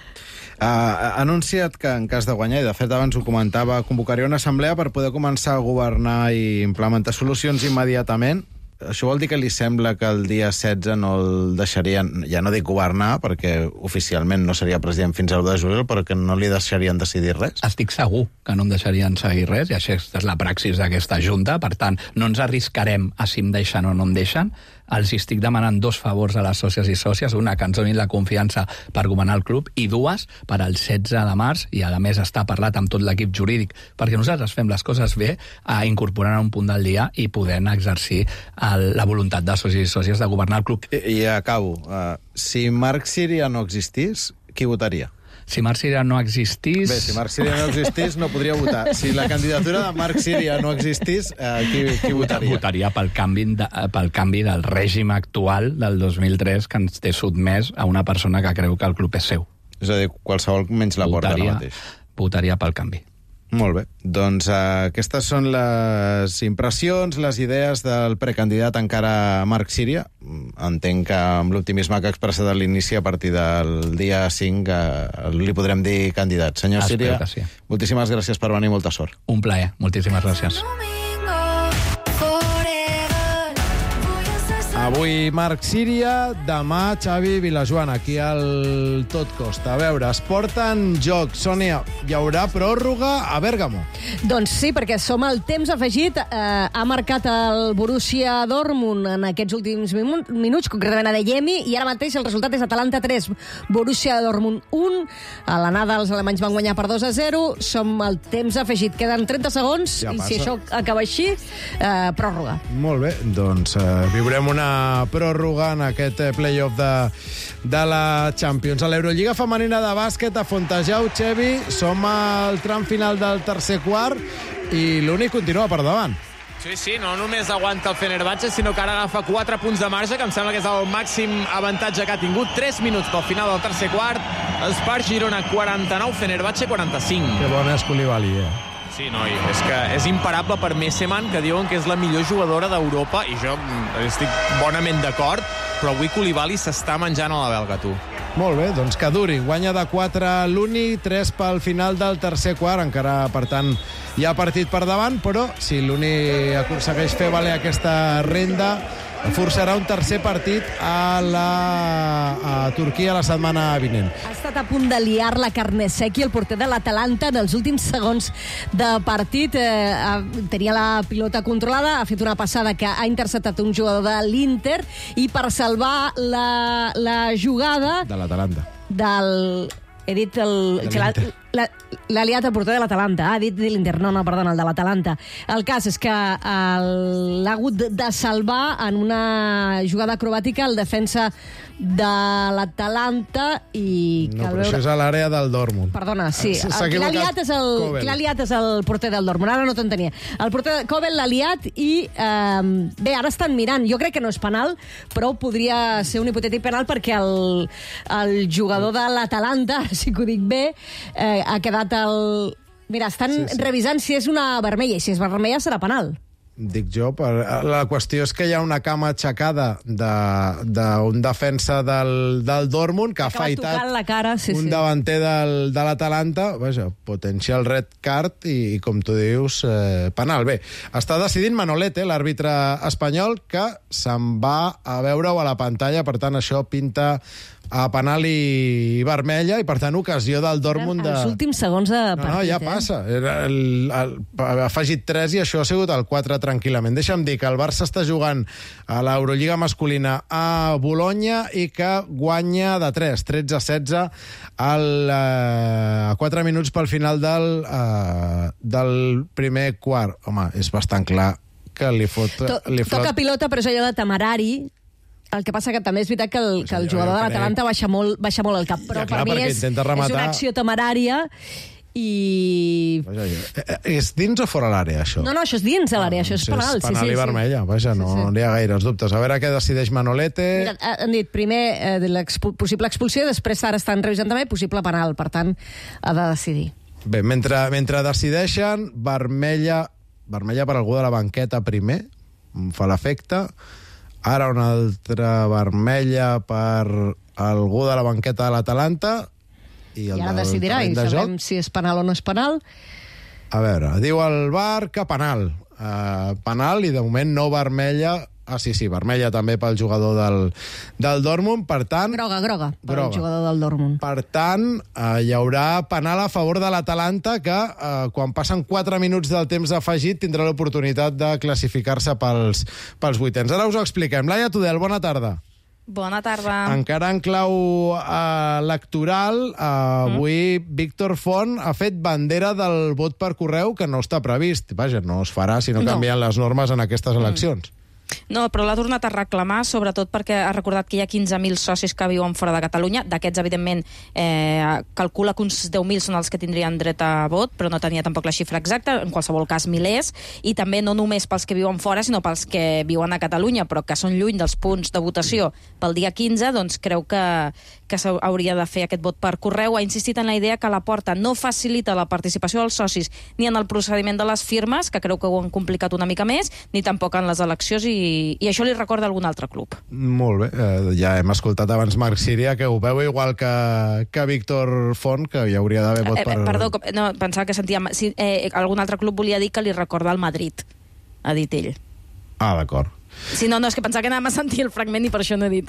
Ha anunciat que en cas de guanyar, i de fet abans ho comentava, convocaria una assemblea per poder començar a governar i implementar solucions immediatament. Això vol dir que li sembla que el dia 16 no el deixarien, ja no dic governar, perquè oficialment no seria president fins al 1 de juliol, però que no li deixarien decidir res? Estic segur que no em deixarien seguir res, i això és la praxis d'aquesta junta, per tant, no ens arriscarem a si em deixen o no em deixen. Els estic demanant 2 favors a les sòcies i sòcies, una, que ens donin la confiança per governar el club, i 2, per al 16 de març, i a més està parlat amb tot l'equip jurídic, perquè nosaltres fem les coses bé, incorporant un punt del dia i podent exercir la voluntat de sòcies i sòcies de governar el club. I acabo. Si Marc Síria no existís, qui votaria? Si Marc Síria no existís... Bé, si Marc Síria no existís, no podria votar. Si la candidatura de Marc Síria no existís, qui votaria? Votaria pel canvi del règim actual del 2003 que ens té sotmès a una persona que creu que el club és seu. És a dir, qualsevol menys la porta ara mateix. Votaria pel canvi. Molt bé. Doncs aquestes són les impressions, les idees del precandidat encara Marc Síria. Entenc que amb l'optimisme que ha expressat a l'inici, a partir del dia 5, li podrem dir candidat. Senyor Síria, sí. Moltíssimes gràcies per venir, molta sort. Un plaer, moltíssimes gràcies. Avui Marc Síria, demà Xavi Vilajoan, aquí al Tot Costa. A veure, es porten joc. Sònia, hi haurà pròrroga a Bèrgamo. Doncs sí, perquè som al temps afegit. Ha marcat el Borussia Dortmund en aquests últims minuts, concretament a Adeyemi, i ara mateix el resultat és Atalanta 3, Borussia Dortmund 1. A l'anada els alemanys van guanyar per 2-0. Som al temps afegit. Queden 30 segons, ja i si això acaba així, pròrroga. Molt bé, doncs viurem una pròrroga en aquest play-off de la Champions. A l'Eurolliga femenina de bàsquet a Fontejau, Xevi, som al tram final del tercer quart i l'únic continua per davant. Sí, no només aguanta el Fenerbahçe, sinó que ara agafa 4 punts de marge, que em sembla que és el màxim avantatge que ha tingut. 3 minuts pel final del tercer quart. Espar Girona 49, Fenerbahçe 45. Que bona és Koulibaly, Sí, noi, és que és imparable per Messeman, que diuen que és la millor jugadora d'Europa, i jo estic bonament d'acord, però avui Koulibaly s'està menjant a la belga, tu. Molt bé, doncs que duri. Guanya de 4 l'Uni, 3 pel final del tercer quart. Encara, per tant, hi ha partit per davant, però si l'Uni aconsegueix fer valer aquesta renda, forçarà un tercer partit a Turquia la setmana vinent. Ha estat a punt de liar la Carnesecchi, el porter de l'Atalanta, en els últims segons de partit. Tenia la pilota controlada, ha fet una passada que ha interceptat un jugador de l'Inter, i per salvar la jugada... De l'Atalanta. He dit l'ha liat el porter de l'Atalanta. Ha dit de l'Inter. No, perdona, el de l'Atalanta. El cas és que l'ha hagut de salvar en una jugada acrobàtica el defensa de l'Atalanta i... No, però això és a l'àrea del Dortmund. Perdona, sí. Qui l'ha liat és el porter del Dortmund. Ara no t'entenia. El porter Kobel l'ha liat i... Bé, ara estan mirant. Jo crec que no és penal, però podria ser un hipotètic penal perquè el jugador de l'Atalanta, si que ho dic bé, ha quedat el... Mira, estan revisant si és una vermella, i si és vermella serà penal. Dic jo, la qüestió és que hi ha una cama aixecada d'un defensa del Dortmund que ha afaitat la cara, un davanter de l'Atalanta. Vaja, potencial red card i com tu dius, penal. Bé, està decidint Manolete, l'àrbitre espanyol, que se'n va a veure-ho a la pantalla, per tant això pinta a penal i vermella, i per tant ocasió del Dortmund de... Els últims segons de partit. No, ja passa. Ha afegit 3 i això ha sigut el 4 tranquil·lament. Deixa'm dir que el Barça està jugant a l'Eurolliga masculina a Bologna i que guanya de 3, 13-16 a 4 minuts pel final del primer quart. Home, és bastant clar que li fot... Toca pilota, però és allò de temerari. El que passa que també és veritat que el jugador de l'Atalanta baixa molt el cap, però per mi és una acció temerària i... És dins o fora l'àrea, això? No, això és dins de l'àrea, això és penal. És penal i vermella, vaja, no hi ha gaires dubtes. A veure què decideix Manolete. Mira, han dit primer possible expulsió, després ara estan revisant també possible penal, per tant, ha de decidir. Bé, mentre decideixen, vermella per algú de la banqueta primer, em fa l'efecte. Ara una altra vermella per algú de la banqueta de l'Atalanta. I ara decidirà, i sabem si és penal o no és penal. A veure, diu el VAR que penal. Penal, i de moment no vermella. Ah, sí, vermella també pel jugador del Dortmund, per tant... Groga pel jugador del Dortmund. Per tant, hi haurà penal a favor de l'Atalanta, que quan passen 4 minuts del temps afegit tindrà l'oportunitat de classificar-se pels vuitens. Ara us ho expliquem. Laia Tudel, bona tarda. Bona tarda. Encara en clau electoral, avui Víctor Font ha fet bandera del vot per correu, que no està previst. Vaja, no es farà si no canvien les normes en aquestes eleccions. No, però l'ha tornat a reclamar, sobretot perquè ha recordat que hi ha 15.000 socis que viuen fora de Catalunya. D'aquests, evidentment, calcula que uns 10.000 són els que tindrien dret a vot, però no tenia tampoc la xifra exacta, en qualsevol cas milers, i també no només pels que viuen fora, sinó pels que viuen a Catalunya, però que són lluny dels punts de votació pel dia 15, doncs creu que s'hauria de fer aquest vot per correu. Ha insistit en la idea que la Porta no facilita la participació dels socis ni en el procediment de les firmes, que creu que ho han complicat una mica més, ni tampoc en les eleccions, i això li recorda algun altre club. Molt bé. Ja hem escoltat abans Marc Síria, que ho veu igual que Víctor Font, que hi hauria d'haver vot per... Perdó, no, pensava que sentia... algun altre club volia dir que li recorda el Madrid, ha dit ell. Ah, d'acord. Sí, no, és que pensava que anàvem a sentir el fragment i per això no he dit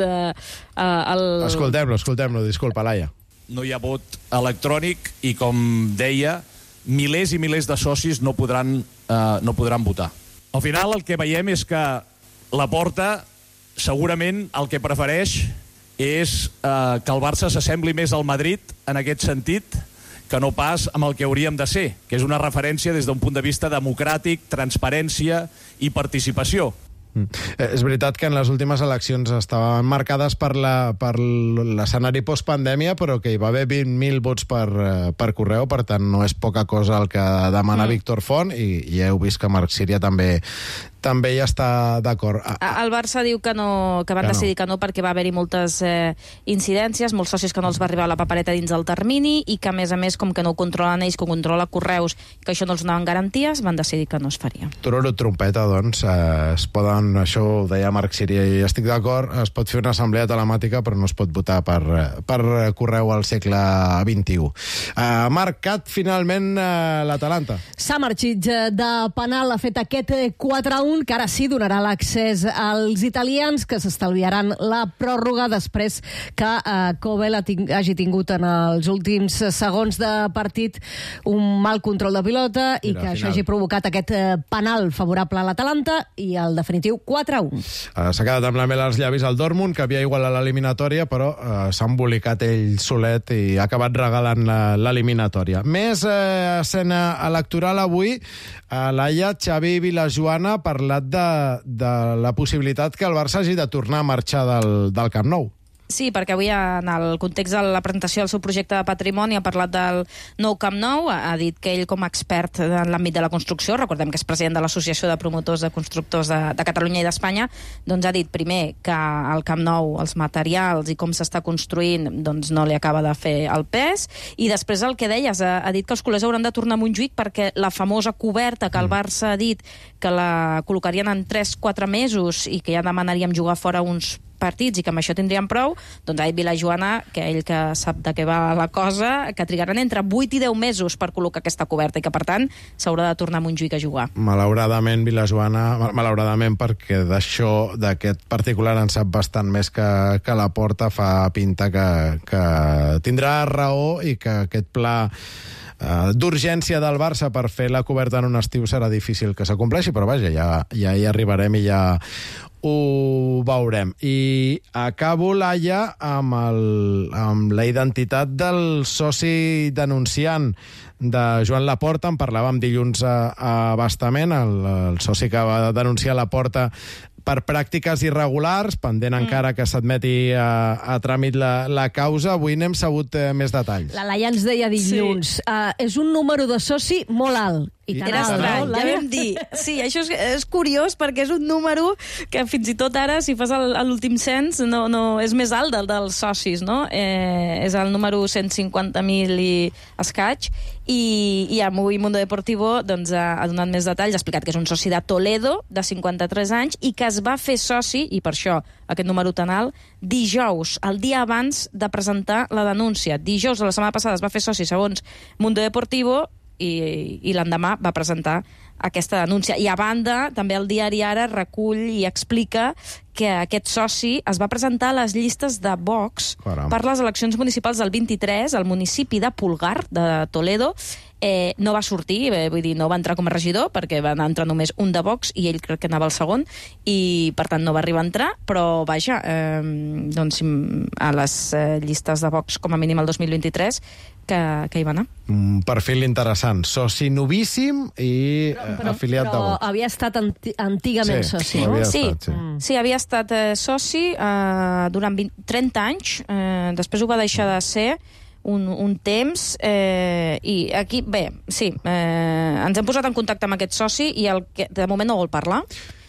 Escoltem-lo, disculpa, Laia. No hi ha vot electrònic i, com deia, milers i milers de socis no podran votar. Al final el que veiem és que la Porta segurament el que prefereix és que el Barça s'assembli més al Madrid en aquest sentit que no pas amb el que hauríem de ser, que és una referència des d'un punt de vista democràtic, transparència i participació. És veritat que en les últimes eleccions estaven marcades per l'escenari postpandèmia, però que hi va haver 20.000 vots per correu, per tant no és poca cosa el que demana Víctor Font, i ja heu vist que Marc Síria també hi està d'acord. El Barça diu que van decidir que no perquè va haver-hi moltes incidències, molts socis que no els va arribar la papereta dins del termini, i que a més, com que no ho controlen ells, que ho controla Correus, que això no els donaven garanties, van decidir que no es faria. Tororo trompeta, doncs, es poden, això ho deia Marc Síria, i estic d'acord, es pot fer una assemblea telemàtica, però no es pot votar per correu al segle XXI. Ha marcat finalment l'Atalanta. S'ha marxit de penal, ha fet aquest 4-1, 4-1, que ara sí donarà l'accés als italians, que s'estalviaran la pròrroga després que Kobel hagi tingut en els últims segons de partit un mal control de pilota i que això hagi provocat aquest penal favorable a l'Atalanta i el definitiu 4-1. S'ha quedat amb la mel als llavis al Dortmund, que havia igualat l'eliminatòria, però s'ha embolicat ell solet i ha acabat regalant l'eliminatòria. Més escena electoral avui. Laia, Xavi Vilajoana ha parlat de la possibilitat que el Barça hagi de tornar a marxar del Camp Nou. Sí, perquè avui en el context de la presentació del seu projecte de patrimoni ha parlat del nou Camp Nou, ha dit que ell com a expert en l'àmbit de la construcció, recordem que és president de l'Associació de Promotors de Constructors de Catalunya i d'Espanya, doncs ha dit primer que el Camp Nou, els materials i com s'està construint, doncs no li acaba de fer el pes, i després el que deies, ha dit que els culers hauran de tornar a Montjuïc perquè la famosa coberta que el Barça ha dit que la col·locarien en 3-4 mesos i que ja demanaríem jugar fora uns partits i que amb això tindríem prou, doncs ha dit Vilajoana, que ell que sap de què va la cosa, que trigaran entre 8 i 10 mesos per col·locar aquesta coberta i que, per tant, s'haurà de tornar a Montjuïc a jugar. Malauradament, Vilajoana, malauradament perquè d'això, d'aquest particular, en sap bastant més que la Porta, fa pinta que tindrà raó i que aquest pla d'urgència del Barça per fer la coberta en un estiu serà difícil que s'acompleixi, però vaja, ja hi arribarem i ja ho veurem. I acabo, Laia, amb la identitat del soci denunciant de Joan Laporta. En parlàvem dilluns a Bastament, el soci que va denunciar Laporta per pràctiques irregulars, pendent encara que s'admeti a tràmit la causa. Avui n'hem sabut més detalls. La Laia ens deia dilluns, és un número de soci molt alt. Era estrany, ja vam dir. Sí, això és curiós perquè és un número que fins i tot ara, si fas l'últim cens, no és més alt dels socis, no? És el número 150.000 i escaig. I avui Mundo Deportivo doncs, ha donat més detalls, ha explicat que és un soci de Toledo, de 53 anys, i que es va fer soci, i per això aquest número tan alt, dijous, el dia abans de presentar la denúncia. Dijous de la setmana passada es va fer soci, segons Mundo Deportivo, i l'endemà va presentar aquesta denúncia. I a banda, també el diari Ara recull i explica que aquest soci es va presentar a les llistes de Vox per les eleccions municipals del 23 al municipi de Pulgar, de Toledo. No va sortir, vull dir, no va entrar com a regidor perquè va entrar només un de Vox i ell crec que anava al segon i per tant no va arribar a entrar, però vaja, doncs a les llistes de Vox com a mínim el 2023 que hi va anar. Un perfil interessant, soci novíssim i afiliat de Vox. Però havia estat antigament soci, no? Sí, havia estat soci durant 30 anys, després ho va deixar de ser un temps, i aquí, bé, sí, ens hem posat en contacte amb aquest soci i el que de moment no vol parlar.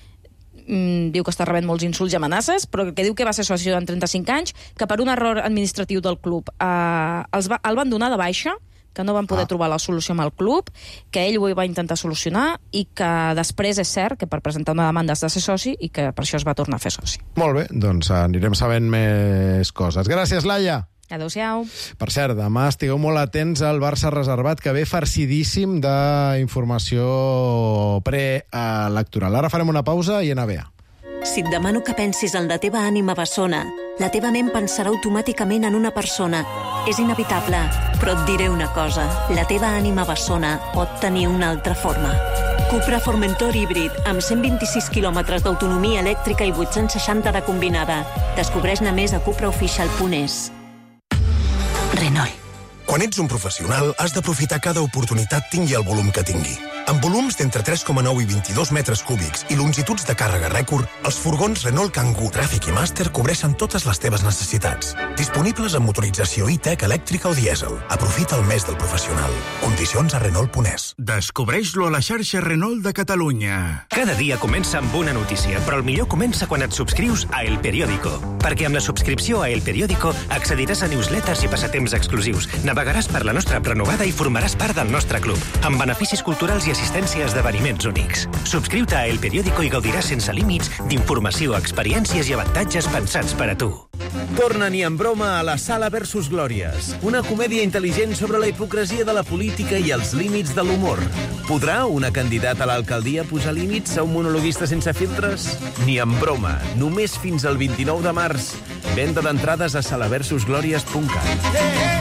Diu que està rebent molts insults i amenaces, però que diu que va ser soci durant 35 anys, que per un error administratiu del club el van donar de baixa, que no van poder trobar la solució amb el club, que ell ho va intentar solucionar i que després és cert que per presentar una demanda has de ser soci i que per això es va tornar a fer soci. Molt bé, doncs anirem sabent més coses. Gràcies, Laia. Adéu-siau. Per cert, demà estigueu molt atents al Barça Reservat, que ve farcidíssim d'informació preelectoral. Ara farem una pausa i NBA. Si et demano que pensis en la teva ànima bessona, la teva ment pensarà automàticament en una persona. És inevitable, però et diré una cosa. La teva ànima bessona pot tenir una altra forma. Cupra Formentor híbrid, amb 126 quilòmetres d'autonomia elèctrica i 860 de combinada. Descobreix-ne més a cupraofficial.es. Renault. Quan ets un professional, has d'aprofitar cada oportunitat tingui el volum que tingui. Amb volums d'entre 3,9 i 22 metres cúbics i longituds de càrrega rècord, els furgons Renault Kangoo, Tràfic i Master cobreixen totes les teves necessitats. Disponibles amb motorització e-tech elèctrica o dièsel. Aprofita el mes del professional. Condicions a Renault.es. Descobreix-lo a la xarxa Renault de Catalunya. Cada dia comença amb una notícia, però el millor comença quan et subscrius a El Periódico. Perquè amb la subscripció a El Periódico accediràs a newsletters i passatemps exclusius, navegaràs per la nostra app renovada i formaràs part del nostre club, amb beneficis culturals i assistència a esdeveniments únics. Subscriu-te a El Periódico i gaudiràs sense límits d'informació, experiències i avantatges pensats per a tu. Torna ni en broma a la Sala versus Glòries, una comèdia intel·ligent sobre la hipocresia de la política i els límits de l'humor. Podrà una candidata a l'alcaldia posar límits a un monologuista sense filtres? Ni en broma, només fins al 29 de març. Venda d'entrades a salaversusglòries.cat.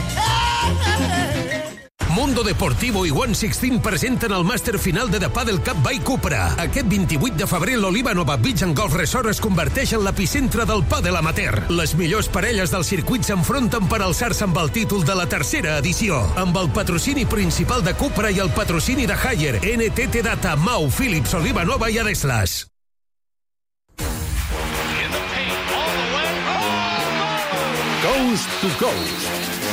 Mundo Deportivo i 116 presenten el màster final de The Padel Cup by Cupra. Aquest 28 de febrer l'Oliva Nova Beach and Golf Resort es converteix en l'epicentre del pàdel amateur. Les millors parelles del circuit s'enfronten per alçar-se amb el títol de la tercera edició. Amb el patrocini principal de Cupra i el patrocini de Haier, NTT Data, Mau, Philips, Oliva Nova i Adeslas. Coast to Coast.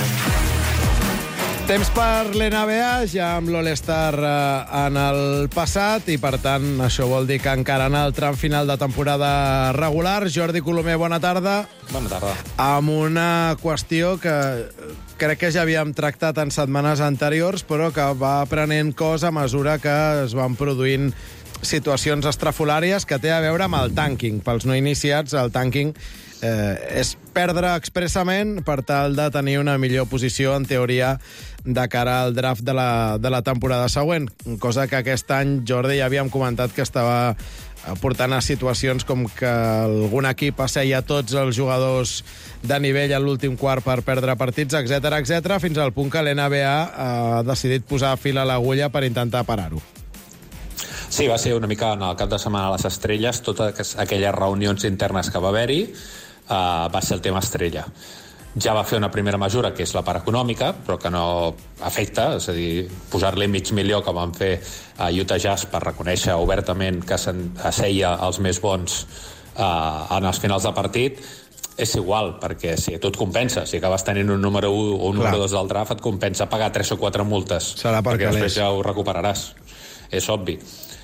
Temps per l'NBA, ja amb l'All-Star en el passat, i per tant això vol dir que encara en el tram final de temporada regular. Jordi Colomer, bona tarda. Bona tarda. Amb una qüestió que crec que ja havíem tractat en setmanes anteriors, però que va prenent cos a mesura que es van produint situacions estrafolàries, que té a veure amb el tanking. Pels no iniciats, el tanking és perdre expressament per tal de tenir una millor posició, en teoria, de cara al draft de la temporada següent. Cosa que aquest any, Jordi, ja havíem comentat que estava portant a situacions com que algun equip asseia tots els jugadors de nivell a l'últim quart per perdre partits, etc, fins al punt que l'NBA ha decidit posar fil a l'agulla per intentar parar-ho. Sí, va ser una mica en el cap de setmana a les estrelles, totes aquelles reunions internes que va haver-hi, va ser el tema estrella. Ja va fer una primera mesura, que és la part econòmica, però que no afecta, és a dir, posar-li $500,000 que van fer a Utah Jazz per reconèixer obertament que s'asseia els més bons en els finals de partit, és igual, perquè si tu et compensa, si acabes tenint un número 1 o un número 2 del draft, et compensa pagar 3 o 4 multes, perquè després ja ho recuperaràs. És obvi.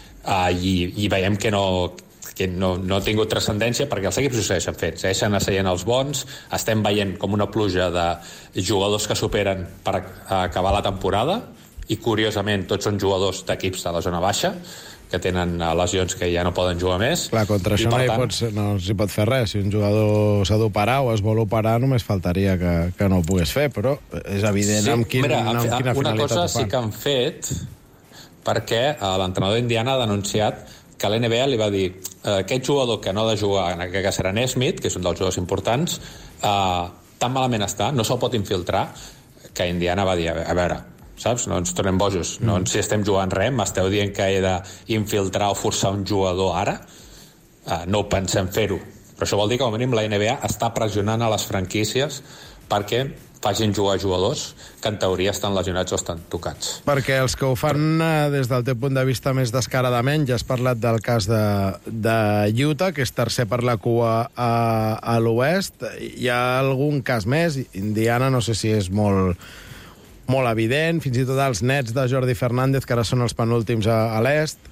I veiem que no ha tingut transcendència, perquè els equips ho segueixen fent, segueixen asseient els bons, estem veient com una pluja de jugadors que superen per acabar la temporada, i curiosament tots són jugadors d'equips de la zona baixa, que tenen lesions que ja no poden jugar més. Clar, contra això no s'hi pot fer res. Si un jugador s'ha d'operar o es vol operar, només faltaria que no ho pogués fer, però és evident amb quina finalitat ho fan. Una cosa sí que han fet, perquè l'entrenador d'Indiana ha denunciat que l'NBA li va dir aquest jugador que no ha de jugar, en aquest cas era Nesmith, que és un dels jugadors importants, tan malament està, no se'l pot infiltrar, que Indiana va dir, a veure, saps? No ens tornem bojos, no ens estem jugant res, m'esteu dient que he d'infiltrar o forçar un jugador ara, no pensem fer-ho. Però això vol dir que, com a mínim, la NBA està pressionant a les franquícies perquè facin jugar jugadors que en teoria estan lesionats o estan tocats. Perquè els que ho fan des del teu punt de vista més descaradament, ja has parlat del cas de Utah, que és tercer per la cua a l'oest. Hi ha algun cas més? Indiana no sé si és molt evident, fins i tot els Nets de Jordi Fernández, que ara són els penúltims a l'est.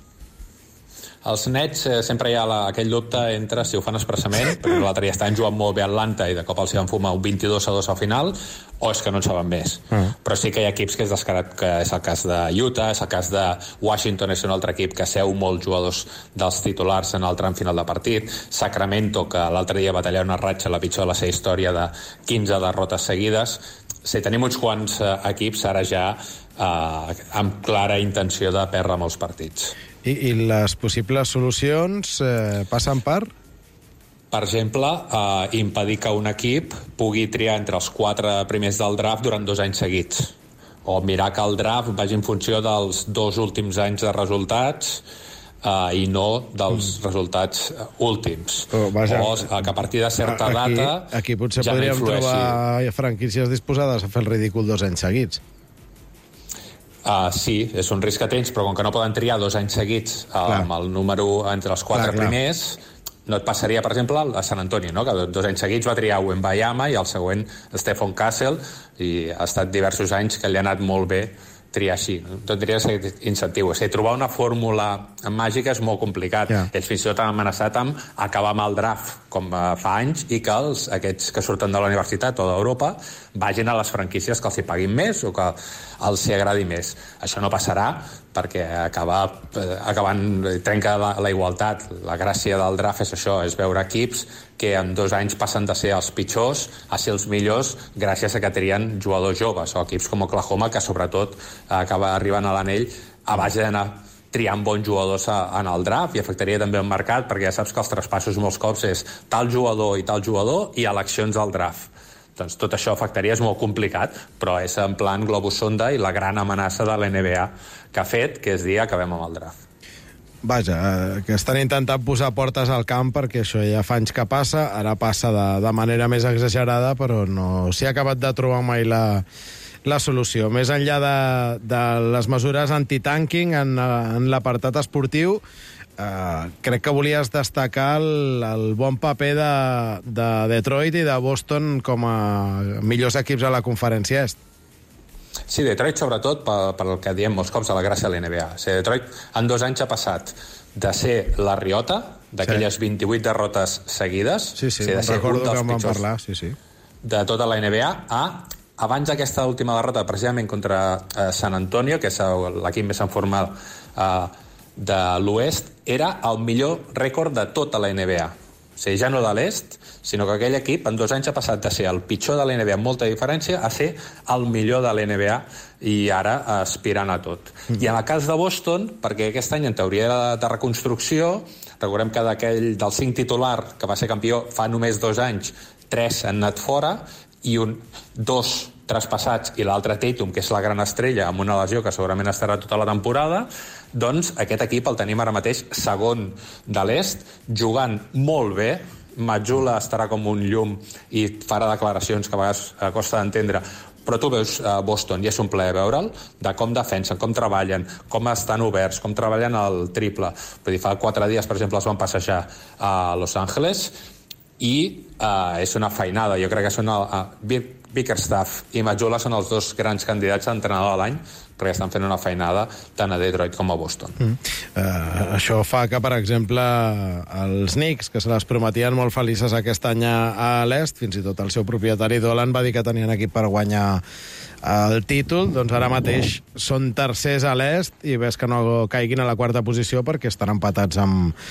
Els Nets sempre hi ha aquell dubte entre si ho fan expressament, perquè l'altre dia estaven jugant molt bé a Atlanta i de cop els van fumar un 22-2 al final, o és que no en saben més. Però sí que hi ha equips que és descarat, que és el cas de Utah, és el cas de Washington, és un altre equip que seu molts jugadors dels titulars en el tram final de partit. Sacramento, que l'altre dia va tallar una ratxa, la pitjor de la seva història, de 15 derrotes seguides. Sí, tenim uns quants equips ara ja amb clara intenció de perdre molts partits. I les possibles solucions passen per? Per exemple, impedir que un equip pugui triar entre els 4 primers del draft durant 2 anys seguits. O mirar que el draft vagi en funció dels 2 últims anys de resultats i no dels resultats últims. O que a partir de certa data aquí potser ja podríem trobar franquícies disposades a fer el ridícul 2 anys seguits. Sí, és un risc que tens, però com que no poden triar 2 anys seguits amb el número entre els 4 primers, no et passaria, per exemple, a San Antonio, no? Que 2 anys seguits va triar Wembanyama i el següent Stephon Castle, i ha estat diversos anys que li ha anat molt bé triar així. Tot diria que incentiu. Trobar una fórmula màgica és molt complicat. Ells fins i tot han amenaçat amb acabar amb el draft, com fa anys, i que aquests que surten de la universitat o d'Europa vagin a les franquícies que els hi paguin més o que els hi agradi més. Això no passarà perquè trenca la igualtat. La gràcia del draft és això, és veure equips que en 2 anys passen de ser els pitjors a ser els millors gràcies a que trien jugadors joves, o equips com Oklahoma, que sobretot acaba arribant a l'anell a base d'anar triant bons jugadors en el draft, i afectaria també el mercat, perquè ja saps que els traspassos molts cops és tal jugador i eleccions al draft. Doncs tot això afectaria, és molt complicat, però és en plan globus sonda i la gran amenaça de l'NBA que ha fet, que és dir acabem amb el draft. Vaja, que estan intentant posar portes al camp perquè això ja fa anys que passa, ara passa de manera més exagerada, però no s'hi ha acabat de trobar mai la solució. Més enllà de les mesures anti-tanking en l'apartat esportiu, crec que volies destacar el bon paper de Detroit i de Boston com a millors equips a la conferència est. Sí, Detroit, sobretot, pel que diem molts cops, a la gràcia de l'NBA. Detroit, en 2 anys ha passat de ser la riota, d'aquelles 28 derrotes seguides, de ser un dels pitjors de tota la NBA, abans d'aquesta última derrota, precisament contra San Antonio, que és l'equip més en forma de l'oest, era el millor rècord de tota la NBA. O sigui, ja no de l'est, sinó que aquell equip en 2 anys ha passat de ser el pitjor de la NBA amb molta diferència a ser el millor de la NBA i ara aspirant a tot. I en el cas de Boston, perquè aquest any en teoria de reconstrucció, recordem que del 5 titular que va ser campió fa només 2 anys, 3 han anat fora i 2 traspassats i l'altre Tatum, que és la gran estrella, amb una lesió que segurament estarà tota la temporada, doncs aquest equip el tenim ara mateix segon de l'est, jugant molt bé. Majula estarà com un llum i farà declaracions que a vegades costa d'entendre, però tu veus Boston i és un plaer veure'l, de com defensen, com treballen, com estan oberts, com treballen el triple. Fa 4 dies, per exemple, es van passejar a Los Angeles i és una feinada. Jo crec que són Bickerstaff i Majula són els 2 grans candidats a entrenador de l'any, perquè estan fent una feinada tant a Detroit com a Boston. Això fa que, per exemple, els Knicks, que se les prometien molt felices aquest any a l'est, fins i tot el seu propietari Dolan va dir que tenien equip per guanyar el títol, doncs ara mateix són tercers a l'est i ves que no caiguin a la 4a posició perquè estan empatats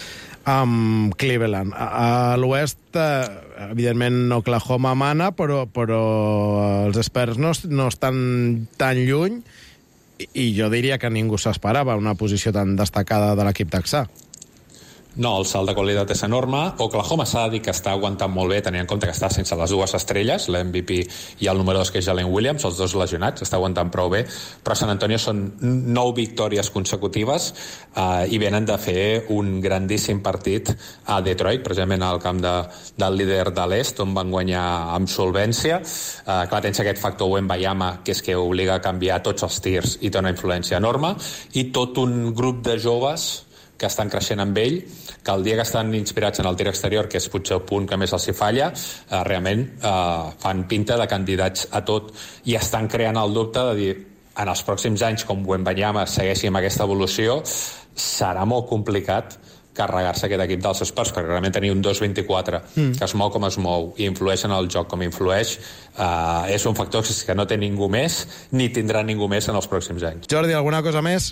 amb Cleveland. A l'oest, evidentment, Oklahoma mana, però els Spurs no estan tan lluny i jo diria que ningú s'esperava una posició tan destacada de l'equip texà. No, el salt de qualitat és enorme. Oklahoma s'ha de dir que està aguantant molt bé, tenint en compte que està sense les 2 estrelles, l'MVP i el número 2, que és Jalen Williams, els 2 lesionats, està aguantant prou bé, però a San Antonio són 9 victòries consecutives i venen de fer un grandíssim partit a Detroit, precisament al camp del líder de l'est, on van guanyar amb solvència. Clar, tens aquest factor Wembanyama, que és que obliga a canviar tots els tirs i té una influència enorme, i tot un grup de joves que estan creixent amb ell, que el dia que estan inspirats en el tir exterior, que és potser el punt que més els hi falla, realment fan pinta de candidats a tot i estan creant el dubte de dir en els pròxims anys, com Wembanyama segueixi amb aquesta evolució, serà molt complicat carregar-se aquest equip dels Spurs, perquè realment tenir un 2-24 que es mou com es mou i influeix en el joc com influeix, és un factor que no té ningú més ni tindrà ningú més en els pròxims anys. Jordi, alguna cosa més?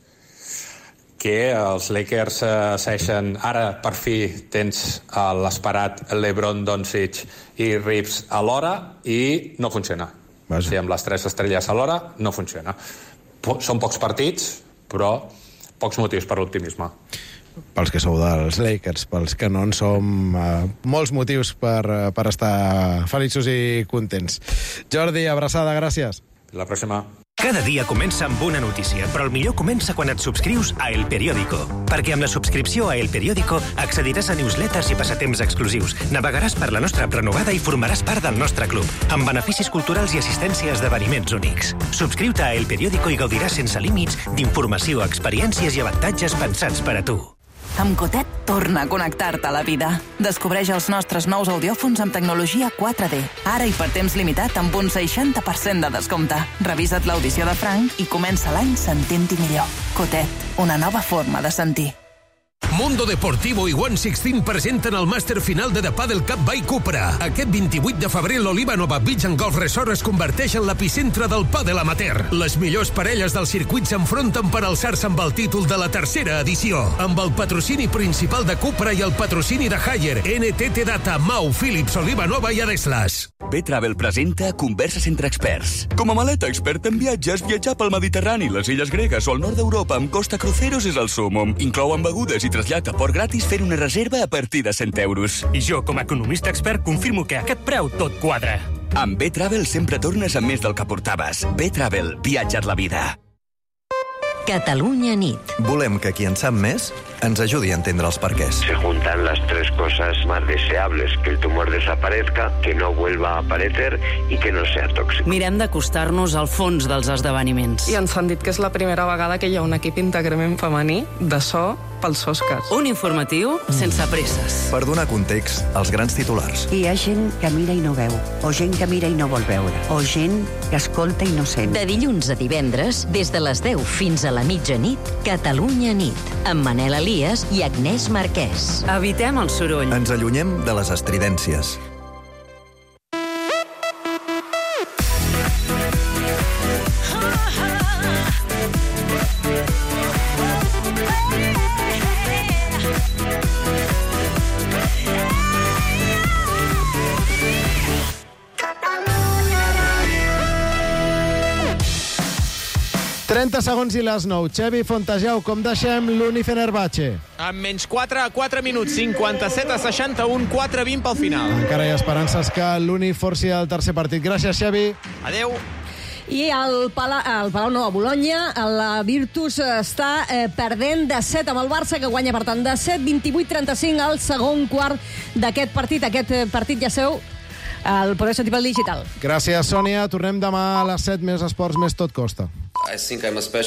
Que els Lakers segueixen... Ara, per fi, tens l'esperat LeBron, Doncic i Reeves a l'hora i no funciona. Sí, amb les 3 estrelles a l'hora no funciona. Són pocs partits, però pocs motius per l'optimisme. Pels que sou dels Lakers, pels que no en som, molts motius per estar feliços i contents. Jordi, abraçada, gràcies. La pròxima. Cada dia comença amb una notícia, però el millor comença quan et subscrius a El Periódico. Perquè amb la subscripció a El Periódico accediràs a newsletters i passatemps exclusius, navegaràs per la nostra prenovada i formaràs part del nostre club, amb beneficis culturals i assistència a esdeveniments únics. Subscriu-te a El Periódico i gaudiràs sense límits d'informació, experiències i avantatges pensats per a tu. Amb Cotet torna a connectar-te a la vida. Descobreix els nostres nous audiòfons amb tecnologia 4D. Ara i per temps limitat amb un 60% de descompte. Revisa't l'audició de Frank i comença l'any sentint-hi millor. Cotet, una nova forma de sentir. Mundo Deportivo i One 16 presenten el màster final de The Padel Cup by Cupra. Aquest 28 de febrer l'Oliva Nova Beach and Golf Resort es converteix en l'epicentre del pàdel amateur. Les millors parelles del circuit s'enfronten per alçar-se amb el títol de la tercera edició. Amb el patrocini principal de Cupra i el patrocini de Haier, NTT Data, Mau, Philips, Oliva Nova i Adeslas. B-Travel presenta Converses entre experts. Com a maleta experta en viatges, viatjar pel Mediterrani, les illes gregues o el nord d'Europa amb Costa Cruceros és el súmmum. Inclouen begudes i trasllat a port gratis fent una reserva a partir de 100 euros. I jo, com a economista expert, confirmo que a aquest preu tot quadra. Amb B-Travel sempre tornes amb més del que portaves. B-Travel, viatja't la vida. Catalunya nit. Volem que qui en sap més ens ajudi a entendre els perquès. Se juntan las tres cosas más deseables: que el tumor desaparezca, que no vuelva a aparecer y que no sea tóxico. Mirem d'acostar-nos al fons dels esdeveniments. I ens han dit que és la primera vegada que hi ha un equip íntegrament femení de so pels Oscars. Un informatiu sense presses. Per donar context als grans titulars. Hi ha gent que mira i no veu, o gent que mira i no vol veure, o gent que escolta i no sent. De dilluns a divendres, des de les 10 fins a la mitjanit, Catalunya nit, amb Manel Elias i Agnès Marquès. Evitem el soroll. Ens allunyem de les estridències. Segons i les 9. Xevi Fontejau, com deixem l'Uni Fenerbahçe? Amb menys 4 a 4 minuts, 57 a 61, 4-20 pel final. Encara hi ha esperances que l'Uni forci el tercer partit. Gràcies, Xevi. Adeu. I al Palau Nou, a Bologna, la Virtus està perdent de 7 amb el Barça, que guanya, per tant, de 7, 28-35 al segon quart d'aquest partit. Aquest partit ja seu el podeu sentir pel digital. Gràcies, Sònia. Tornem demà a les 7. Més esports, més tot costa. I think I'm a special